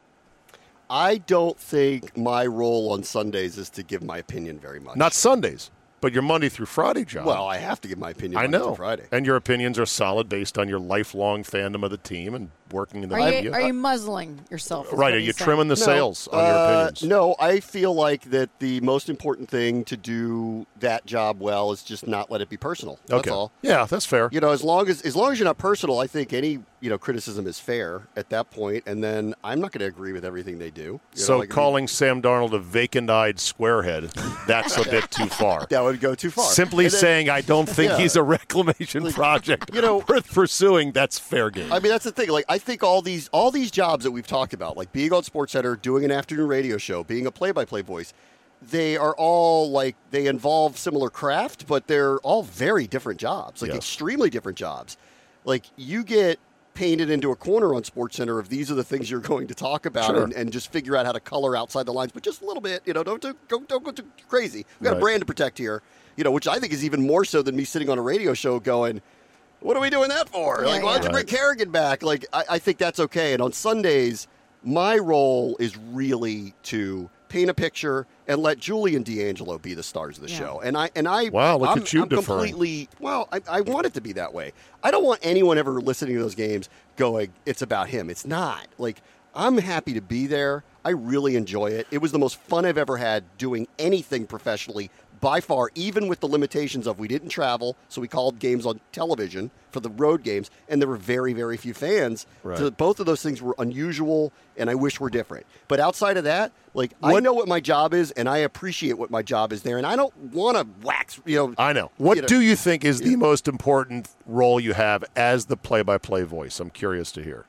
C: I don't think my role on Sundays is to give my opinion very much.
A: Not Sundays, but your Monday through Friday job.
C: Well, I have to give my opinion
A: I
C: Monday
A: know.
C: through Friday.
A: And your opinions are solid based on your lifelong fandom of the team and working in the
H: Are
A: media.
H: you, are you muzzling yourself? is
A: Right.
H: what
A: Are
H: he's
A: you
H: saying.
A: trimming the
C: No,
A: sails on your
C: uh,
A: opinions?
C: No, I feel like that the most important thing to do that job well is just not let it be personal. That's
A: Okay.
C: all.
A: Yeah, that's fair.
C: You know, as long as as long as you're not personal, I think any you know criticism is fair at that point. And then I'm not going to agree with everything they do. You
A: So
C: know, like, I mean,
A: calling Sam Darnold a vacant-eyed squarehead, that's a bit too far.
C: that would go too far.
A: Simply
C: And then-
A: saying I don't think
C: Yeah.
A: he's a reclamation project
C: you know-
A: worth pursuing, that's fair game.
C: I mean, that's the thing. Like, I think all these all these jobs that we've talked about, like being on SportsCenter, doing an afternoon radio show, being a play-by-play voice, they are all like they involve similar craft, but they're all very different jobs, like
A: Yes.
C: extremely different jobs. Like you get painted into a corner on SportsCenter of these are the things you're going to talk about
A: Sure.
C: and, and just figure out how to color outside the lines, but just a little bit. You know, don't do, go don't go too crazy. We got
A: Right.
C: a brand to protect here. You know, which I think is even more so than me sitting on a radio show going, what are we doing that for?
H: Yeah,
C: Like, why don't you
A: yeah.
C: bring Kerrigan back? Like, I, I think that's okay. And on Sundays, my role is really to paint a picture and let Julie and D'Angelo be the stars of the
H: Yeah.
C: show. And I and I
A: Wow, look
C: I'm,
A: at you
C: I'm
A: deferring.
C: completely well. I, I want it to be that way. I don't want anyone ever listening to those games going, "It's about him." It's not. Like, I'm happy to be there. I really enjoy it. It was the most fun I've ever had doing anything professionally. By far, even with the limitations of we didn't travel, so we called games on television for the road games, and there were very, very few fans.
A: Right.
C: So both of those things were unusual, and I wish were different. But outside of that, like I
A: What-
C: know what my job is, and I appreciate what my job is there, and I don't want to wax. You know,
A: I know. What
C: you know,
A: do you think is the most important role you have as the play-by-play voice? I'm curious to hear.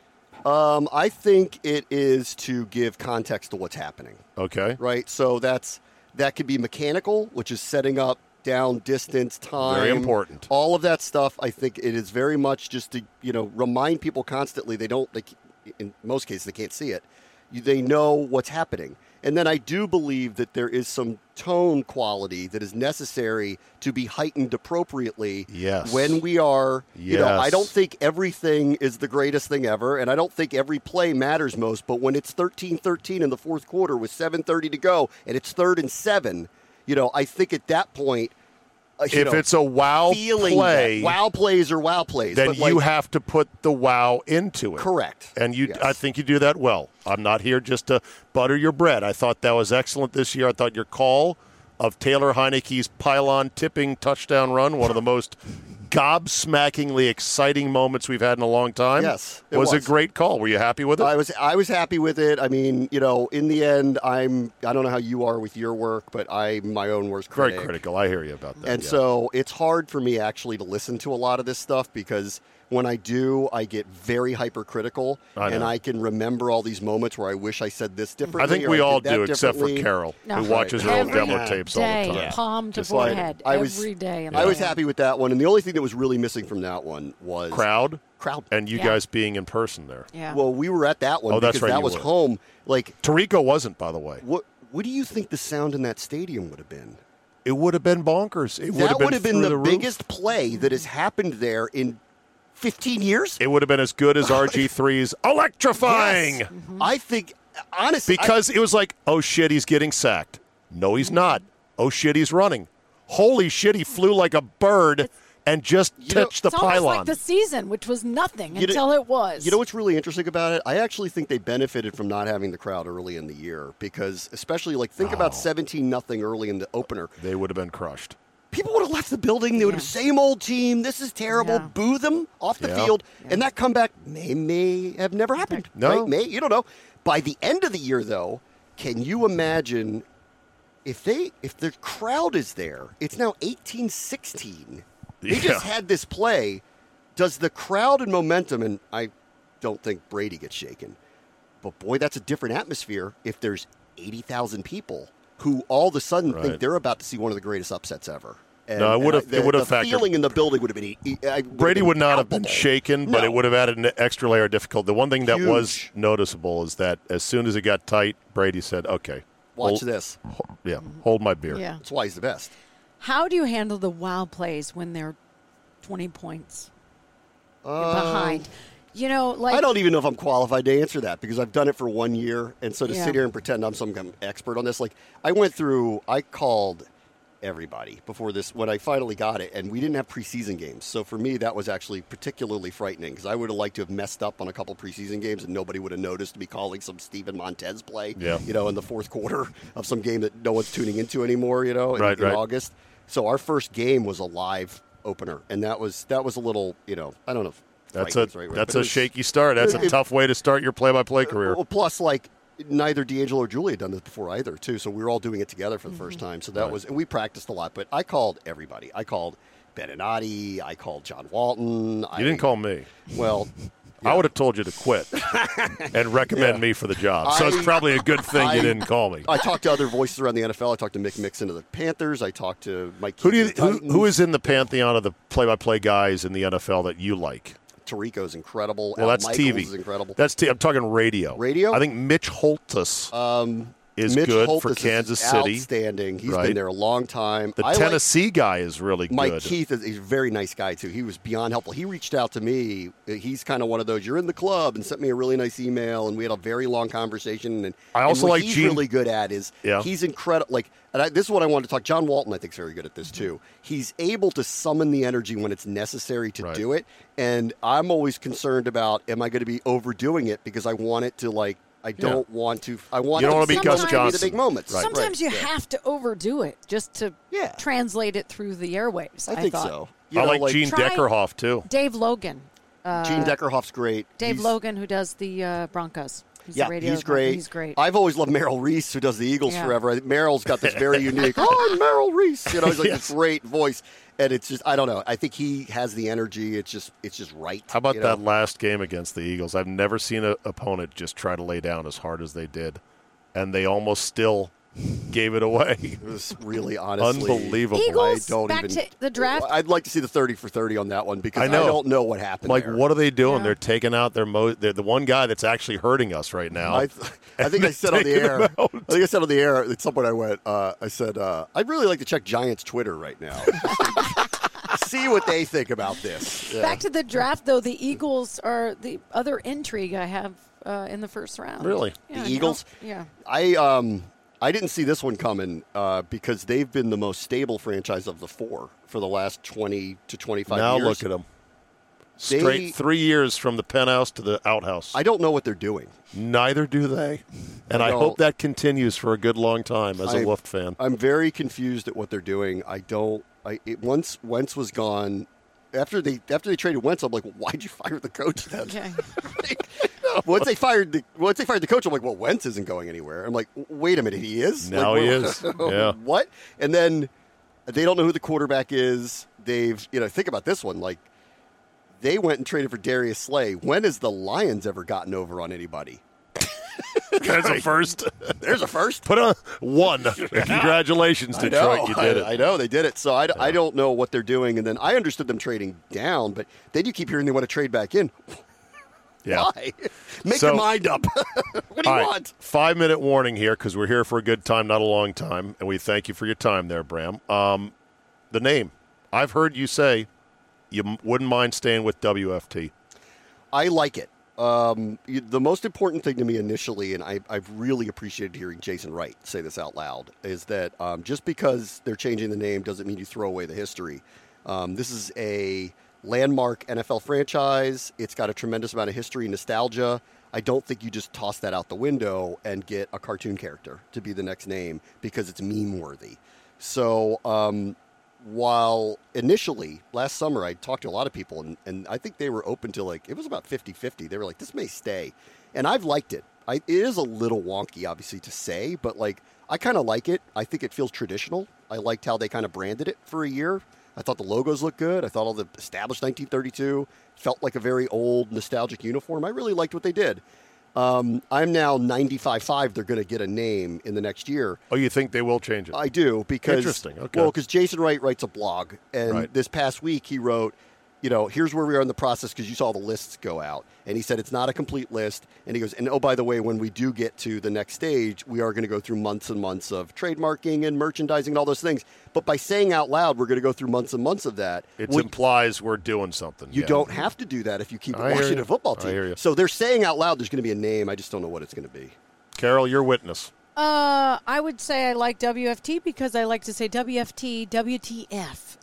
C: Um, I think it is to give context to what's happening.
A: Okay.
C: Right. So that's that could be mechanical, which is setting up, down, distance, time.
A: Very important.
C: All of that stuff. I think it is very much just to you know remind people constantly they don't. They, in most cases, they can't see it. You, they know what's happening. And then I do believe that there is some tone quality that is necessary to be heightened appropriately
A: Yes.
C: when we are, you know, I
A: Yes.
C: don't think everything is the greatest thing ever, and I don't think every play matters most, but when it's thirteen thirteen in the fourth quarter with seven thirty to go and it's third and seven, you know, I think at that point, uh, you
A: If
C: know,
A: it's a wow
C: feeling
A: play,
C: that wow plays are wow plays.
A: then
C: but
A: you
C: like,
A: have to put the wow into it.
C: Correct.
A: And you,
C: Yes.
A: I think you do that well. I'm not here just to butter your bread. I thought that was excellent this year. I thought your call of Taylor Heineke's pylon tipping touchdown run, one of the most gobsmackingly exciting moments we've had in a long time.
C: Yes, it
A: was,
C: was.
A: a great call. Were you happy with it?
C: I was I was happy with it. I mean, you know, in the end, I'm I don't know how you are with your work, but I'm my own worst
A: Very
C: critic.
A: critical. I hear you about that.
C: And
A: yeah.
C: so it's hard for me actually to listen to a lot of this stuff because when I do, I get very hypercritical,
A: I know.
C: and I can remember all these moments where I wish I said this differently.
A: I think
C: or
A: we
C: did
A: all
C: that
A: do, except for
C: differently.
A: Carol,
H: No.
A: who watches her old
H: Every
A: demo tapes all the
H: day,
A: time.
H: palm to
C: Just like,
H: forehead,
C: I was-
H: every day. in
C: I
H: the
C: was
H: day.
C: happy with that one, and the only thing that was really missing from that one was
A: Crowd
C: Crowd.
A: and you
H: Yeah.
A: guys being in person there.
H: Yeah.
C: Well, we were at that one
A: Oh, that's
C: because
A: right,
C: that
A: you
C: was
A: were.
C: home. Like,
A: Tarico wasn't, by the way.
C: what what do you think the sound in that stadium would have been?
A: It would have been bonkers. It would
C: That
A: have been
C: would have been
A: through
C: the,
A: the roof.
C: biggest play that has happened there in fifteen years.
A: It would have been as good as R G three's electrifying.
C: Yes. I think, honestly, I-
A: Because it was like, oh shit, he's getting sacked. No, he's not. Oh shit, he's running. Holy shit, he flew like a bird and just
C: You know,
A: touched the
H: it's almost
A: pylon.
H: like the season, which was nothing
C: You know-
H: until it was.
C: You know what's really interesting about it? I actually think they benefited from not having the crowd early in the year because, especially like think
A: Oh.
C: about seventeen nothing early in the opener.
A: They would have been crushed.
C: People would have left the building. They would have same old team. This is terrible.
H: Yeah.
C: Boo them off the
A: Yeah.
C: field, and that comeback may may have never happened.
A: No.
C: right? may you don't know. By the end of the year, though, can you imagine if they if the crowd is there? It's now eighteen sixteen. They
A: Yeah.
C: just had this play. Does the crowd and momentum? And I don't think Brady gets shaken, but boy, that's a different atmosphere if there's eighty thousand people who all of a sudden
A: Right.
C: think they're about to see one of the greatest upsets ever. And,
A: No, it would have-
C: and I-
A: it would have
C: the
A: factored-
C: feeling in the building would have been. e- e- I- would
A: Brady
C: have been
A: would not have been
C: palpable.
A: shaken, but
C: No.
A: it would have added an extra layer of difficulty. The one thing that was
C: Huge.
A: noticeable is that as soon as it got tight, Brady said, "Okay,
C: Watch
A: hold-
C: this.
A: Yeah, hold my beer."
H: Yeah.
C: That's why he's the best.
H: How do you handle the wow plays when they're twenty points behind? You know, like
C: I don't even know if I'm qualified to answer that because I've done it for one year, and so to
H: Yeah.
C: sit here and pretend I'm some kind of expert on this, like I went through, I called everybody before this when I finally got it, and we didn't have preseason games. So for me, that was actually particularly frightening because I would have liked to have messed up on a couple preseason games, and nobody would have noticed me calling some Steven Montez play,
A: Yeah.
C: you know, in the fourth quarter of some game that no one's tuning into anymore, you know, in,
A: Right,
C: in
A: right.
C: August. So our first game was a live opener, and that was that was a little, you know, I don't know. If
A: That's a
C: frightening's the right word,
A: that's
C: but it
A: a
C: was-
A: shaky start. That's a
C: it-
A: tough way to start your play-by-play career.
C: Well, plus, like, neither D'Angelo or Julie had done this before either, too. So we were all doing it together for the first time. So that
A: Right.
C: was, and we practiced a lot. But I called everybody. I called Beninati. I called John Walton.
A: You didn't call me.
C: Well,
A: I would have told you to quit and recommend me for the job. So it's
C: I-
A: probably a good thing
C: I-
A: you didn't call me.
C: I talked to other voices around the N F L. I talked to Mick Mixon of the Panthers. I talked to Mike.
A: Who do you
C: Keith of the
A: who,
C: Titans.
A: who is in the pantheon of the play-by-play guys in the N F L that you like?
C: Tirico's incredible.
A: Well,
C: Al
A: that's
C: Michaels
A: T V.
C: Is incredible.
A: That's t- I'm talking radio.
C: Radio?
A: I think Mitch Holtus
C: um,
A: is
C: Mitch
A: good
C: Holthus
A: for
C: is
A: Kansas City.
C: Outstanding. He's
A: Right.
C: been there a long time.
A: The
C: I like-
A: Tennessee guy is really
C: Mike
A: good.
C: Keith is he's a very nice guy too. He was beyond helpful. He reached out to me. He's kind of one of those. You're in the club, and sent me a really nice email, and we had a very long conversation. And
A: I also
C: and what
A: like
C: he's
A: Gene-
C: really good at is
A: Yeah.
C: he's incredible. Like, and I, this is what I wanted to talk. John Walton, I think, is very good at this too. He's able to summon the energy when it's necessary to
A: Right.
C: do it. And I'm always concerned about, am I going to be overdoing it because I want it to like. I don't want to. I want
A: You don't
C: it
A: wanna be
C: to
A: Gus
C: be the
A: Johnson.
C: big moments.
A: Right.
H: sometimes
C: Right.
H: you
C: Yeah.
H: have to overdo it just to
C: Yeah.
H: translate it through the airwaves.
C: I think
H: thought.
C: so. You
A: I
C: know,
A: like, Gene
H: Try-
A: Deckerhoff too.
H: Dave Logan. Uh,
C: Gene Deckerhoff's great.
H: Dave
C: He's-
H: Logan, who does the uh, Broncos. He's
C: Yeah,
H: the radio
C: he's great.
H: He's great.
C: I've always loved Merrill Reese, who does the Eagles
H: Yeah.
C: forever. I think Merrill's got this very unique, oh, I'm Merrill Reese. You know, he's like
A: Yes.
C: this great voice. And it's just, I don't know. I think he has the energy. It's just, it's just right.
A: How about
C: you know?
A: that last game against the Eagles? I've never seen an opponent just try to lay down as hard as they did, and they almost still gave it away.
C: It was really honestly
A: Unbelievable.
H: Eagles,
C: I don't
H: back
C: even.
H: to the draft.
C: I'd like to see the thirty for thirty on that one because
A: I
C: I,
A: know.
C: don't know what happened.
A: Like,
C: there.
A: what are they doing?
H: Yeah.
A: They're taking out their mo. They're the one guy that's actually hurting us right now.
C: I, th- I think I said on the
A: taking
C: air.
A: him
C: I
A: out.
C: think I said on the air at some point. I went. Uh, I said uh, I'd really like to check Giants Twitter right now. See what they think about this. Yeah.
H: Back to the draft, though. The Eagles are the other intrigue I have uh, in the first round.
A: Really?
H: Yeah,
C: The
H: no-
C: Eagles?
H: Yeah.
C: I um I didn't see this one coming uh, because they've been the most stable franchise of the four for the last twenty to twenty-five
A: now
C: years.
A: look at them. Straight
C: They-
A: three years from the penthouse to the outhouse.
C: I don't know what they're doing.
A: Neither do they. And
C: I
A: I,
C: don't-
A: hope that continues for a good long time as a
C: I-
A: Wolf fan.
C: I'm very confused at what they're doing. I don't. I it, once Wentz was gone. After they after they traded Wentz, I'm like, well, why'd you fire the coach then?
H: Okay.
C: once they fired the once they fired the coach, I'm like, well, Wentz isn't going anywhere. I'm like, wait a minute, he is.
A: Now
C: Like,
A: he
C: what-
A: is. Yeah.
C: What? And then they don't know who the quarterback is. They've you know think about this one. Like they went and traded for Darius Slay. When has the Lions ever gotten over on anybody?
A: That's a first.
C: There's a first.
A: Put on one. Congratulations,
C: I
A: Detroit.
C: know,
A: You did it.
C: I, I know they did it. So I, I don't know what they're doing. And then I understood them trading down, but then you keep hearing they want to trade back in.
A: yeah.
C: Why? Make
A: So-
C: your mind up. what do you
A: All right,
C: want?
A: Five minute warning here because we're here for a good time, not a long time, and we thank you for your time there, Bram. Um, the name I've heard you say you m- wouldn't mind staying with W F T.
C: I like it. Um, you- the most important thing to me initially, and I, I've really appreciated hearing Jason Wright say this out loud, is that um, just because they're changing the name doesn't mean you throw away the history. Um, this is a landmark N F L franchise. It's got a tremendous amount of history and nostalgia. I don't think you just toss that out the window and get a cartoon character to be the next name because it's meme worthy. So um, while initially last summer I talked to a lot of people and, and I think they were open to like, it was about fifty-fifty. They were like, this may stay. And I've liked it. I, it is a little wonky, obviously, to say, but like I kind of like it. I think it feels traditional. I liked how they kind of branded it for a year. I thought the logos looked good. I thought all the established nineteen thirty-two felt like a very old, nostalgic uniform. I really liked what they did. Um, I'm now ninety-five five. They're going to get a name in the next year.
A: Oh, you think they will change it?
C: I do because
A: Interesting. Okay.
C: Well, because Jason Wright writes a blog, and
A: Right.
C: this past week he wrote, you know, here's where we are in the process because you saw the lists go out, and he said it's not a complete list, and he goes, and oh, by the way, when we do get to the next stage, we are going to go through months and months of trademarking and merchandising and all those things. But by saying out loud, we're going to go through months and months of that.
A: It
C: we-
A: implies we're doing something.
C: You
A: yeah.
C: don't have to do that if you keep a
A: I hear
C: Washington
A: you.
C: football
A: I
C: team.
A: hear you.
C: So they're saying out loud there's going to be a name. I just don't know what it's going to be.
A: Carol, your witness.
H: Uh, I would say I like W F T because I like to say W F T, W T F.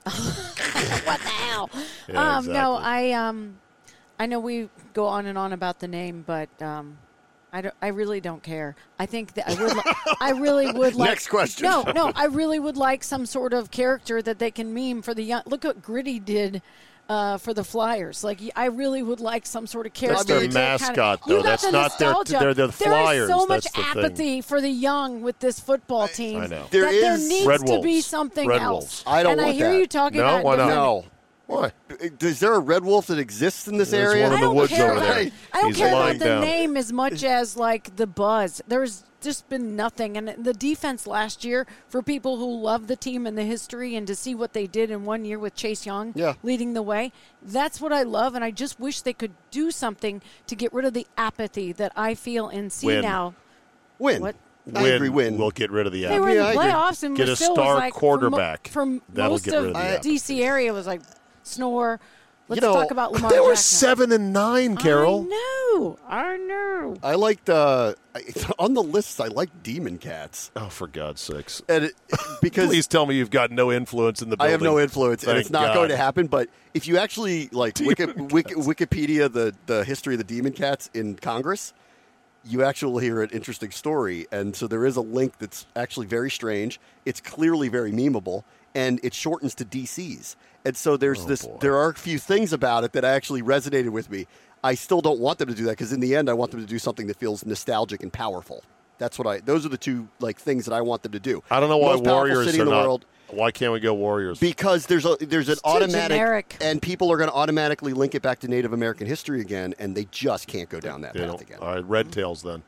H: What the hell?
A: Yeah,
H: um, No,
A: exactly.
H: I um, I know we go on and on about the name, but um, I don't. I really don't care. I think that I would. Li- I really would like.
C: Next question.
H: No, no. I really would like some sort of character that they can meme for the young. Look what Gritty did. Uh, for the Flyers, like I really would like some sort of character.
A: That's their
H: to
A: mascot,
H: kind of,
A: though.
H: You got
A: That's
H: the
A: not their-
H: nostalgia.
A: they're the
H: There is so
A: Flyers.
H: much
A: That's the thing.
H: apathy for the young with this football team.
A: I know.
C: There
H: that there
C: is-
H: needs
A: Red
H: to be
A: Wolves.
H: something
A: Red
H: else.
A: Wolves.
C: I don't
H: and
C: want
H: I hear
C: that.
H: you talking
A: No?
H: about
A: Why not?
H: defending-
C: No.
A: Why?
C: Is there a red wolf that exists in this
A: There's
C: area?
A: one in
H: I
A: the
H: don't
A: woods
H: care
A: over
H: about,
A: there.
H: I don't
A: He's
H: care
A: lying
H: about the
A: down.
H: name as much as like the buzz. There's just been nothing, and the defense last year for people who love the team and the history, and to see what they did in one year with Chase Young
C: Yeah.
H: leading the way. That's what I love, and I just wish they could do something to get rid of the apathy that I feel and see
A: Win.
H: now.
C: Win.
H: What?
C: I agree. Win.
A: We'll get rid of the
H: They were
A: app.
H: in
C: Yeah,
H: the
C: I agree.
H: playoffs and
A: Get
H: was
A: a
H: still
A: star
H: was like
A: quarterback.
H: For, mo- for
A: That'll
H: most
A: get
H: of
A: rid of the
H: the D C area, it was like snore. Let's
C: know,
H: talk about Lamar
A: They were
H: Jackson.
A: seven and nine, Carol.
H: I know. I know.
C: I liked uh, on the list. I like Demon Cats,
A: Oh, for God's sakes!
C: and it, because
A: Please tell me you've got no influence in the
C: I
A: building.
C: have no influence, and
A: Thank
C: it's not
A: God.
C: going to happen. But if you actually like Wiki, Wiki, Wikipedia the the history of the Demon Cats in Congress, you actually will hear an interesting story. And so there is a link that's actually very strange. It's clearly very memeable, and it shortens to D Cs. And so there's
A: Oh,
C: this.
A: boy.
C: There are a few things about it that actually resonated with me. I still don't want them to do that because in the end, I want them to do something that feels nostalgic and powerful. That's what I. Those are the two like things that I want them to do.
A: I don't know why
C: Most powerful
A: Warriors
C: city
A: are
C: in the
A: not.
C: world.
A: Why can't we go Warriors?
C: Because there's a there's an
H: It's too
C: automatic,
H: generic.
C: and people are going to automatically link it back to Native American history again, and they just can't go down that
A: They
C: path
A: don't-
C: again.
A: All right, Red Tails then.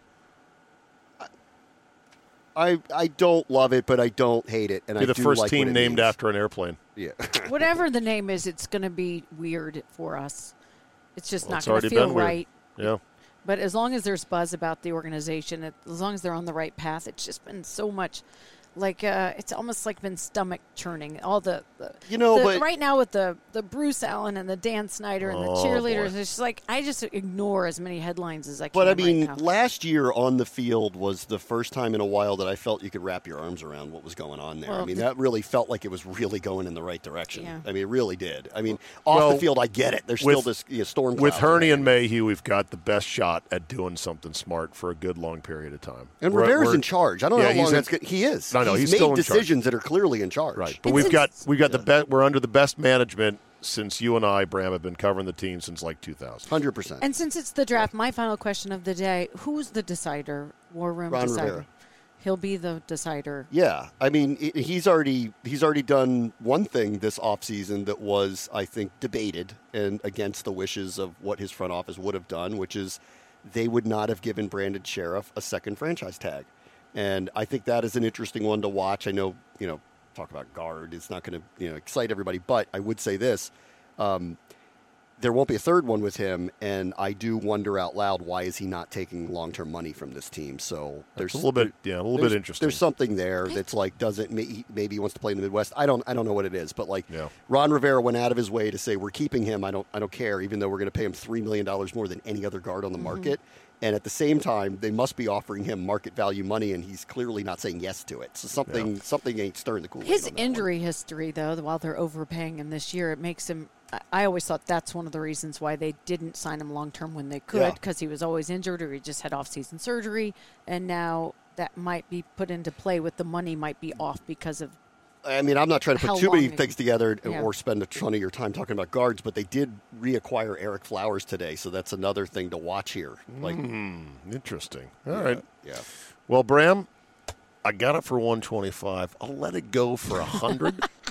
C: I I don't love it, but I don't hate it, and
A: Be
C: I
A: the
C: do
A: first
C: like
A: team
C: what it
A: named
C: means.
A: after an airplane.
C: Yeah,
H: Whatever the name is, it's going to be weird for us. It's just
A: Well,
H: not
A: it's
H: going
A: already
H: to feel
A: been weird.
H: right.
A: Yeah.
H: But as long as there's buzz about the organization, it, as long as they're on the right path, it's just been so much. Like uh, it's almost like been stomach churning. All the, the
C: You know,
H: the-
C: but-
H: right now with the the Bruce Allen and the Dan Snyder and the
A: Oh,
H: cheerleaders,
A: boy.
H: it's just like I just ignore as many headlines as I can.
C: but I
H: right
C: mean,
H: now.
C: last year on the field was the first time in a while that I felt you could wrap your arms around what was going on there. I
H: Well,
C: mean,
H: the-
C: that really felt like it was really going in the right direction.
H: Yeah.
C: I mean, it really did. I mean, off
A: Well,
C: the field, I get it. There's
A: with-
C: still this you know, storm
A: With
C: clouds
A: Herney and
C: around.
A: Mayhew, we've got the best shot at doing something smart for a good long period of time.
C: And
A: We're-
C: Rivera's
A: we're-
C: in charge. I don't
A: Yeah,
C: know how
A: he's
C: long
A: in-
C: that's good. He is.
A: No, no, he's
C: made
A: still in charge.
C: decisions that are clearly in charge.
A: Right, but
H: And
A: we've
H: since-
A: got we've got the best. We're under the best management since you and I, Bram, have been covering the team since like two thousand.
C: Hundred percent.
H: And since it's the draft, my final question of the day: who's the decider? War room
C: Ron
H: decider.
C: Rivera.
H: He'll be the decider.
C: Yeah, I mean, i he's already he's already done one thing this offseason that was, I think, debated and against the wishes of what his front office would have done, which is they would not have given Brandon Sheriff a second franchise tag, and I think that is an interesting one to watch. I know, you know, talk about guard, it's not going to you know excite everybody, but I would say this. Um, there won't be a third one with him, and I do wonder out loud why is he not taking long-term money from this team? So there's
A: a little bit, yeah, a little
C: there's-
A: bit interesting.
C: There's something there that's like doesn't may- maybe he wants to play in the Midwest. I don't I don't know what it is, but like
A: Yeah.
C: Ron Rivera went out of his way to say we're keeping him. I don't I don't care, even though we're going to pay him three million dollars more than any other guard on the market. And at the same time, they must be offering him market value money, and he's clearly not saying yes to it. So something something ain't stirring the Kool-Aid.
H: His
C: on that
H: injury history, though, while they're overpaying him this year, it makes him. I- I always thought that's one of the reasons why they didn't sign him long term when they could,
C: Yeah.
H: because he was always injured or he just had off-season surgery, and now that might be put into play with the money might be off because of.
C: one. I mean, I'm not trying to
H: How
C: put too many
H: long-
C: things together
H: Yeah.
C: or spend a ton of your time talking about guards, but they did reacquire Eric Flowers today, so that's another thing to watch here. Like,
A: Hmm, interesting. All right.
C: yeah.
A: Well, Bram, I got it for one twenty-five. I'll let it go for one hundred.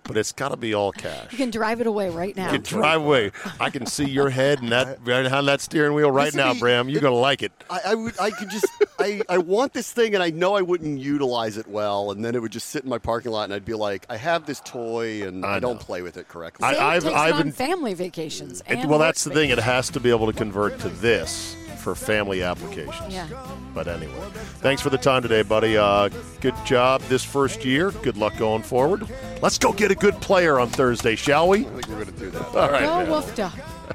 I: but it's got to be all cash.
H: You can drive it away right now.
I: You can drive away. I can see your head and that behind that steering wheel right now, Bram. You're going to like it.
C: I, I would. I could just. I, I want this thing, and I know I wouldn't utilize it well, and then it would just sit in my parking lot, and I'd be like, I have this toy, and I, I don't play with it correctly.
H: Sam
I: I, I've,
H: takes
I: I've
H: it on
I: been,
H: family vacations.
I: It,
H: and
I: well, that's the
H: vacations.
I: thing. It has to be able to convert to this for family applications.
H: Yeah.
I: But anyway, thanks for the time today, buddy. Uh, good job this first year. Good luck going forward. Let's go get a good player on Thursday, shall we?
C: I think we're going to do that.
I: All right.
H: Go
I: man.
H: Wolfda.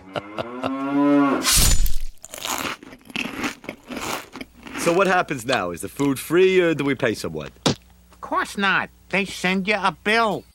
J: So what happens now? Is the food free or do we pay someone?
K: Of course not. They send you a bill.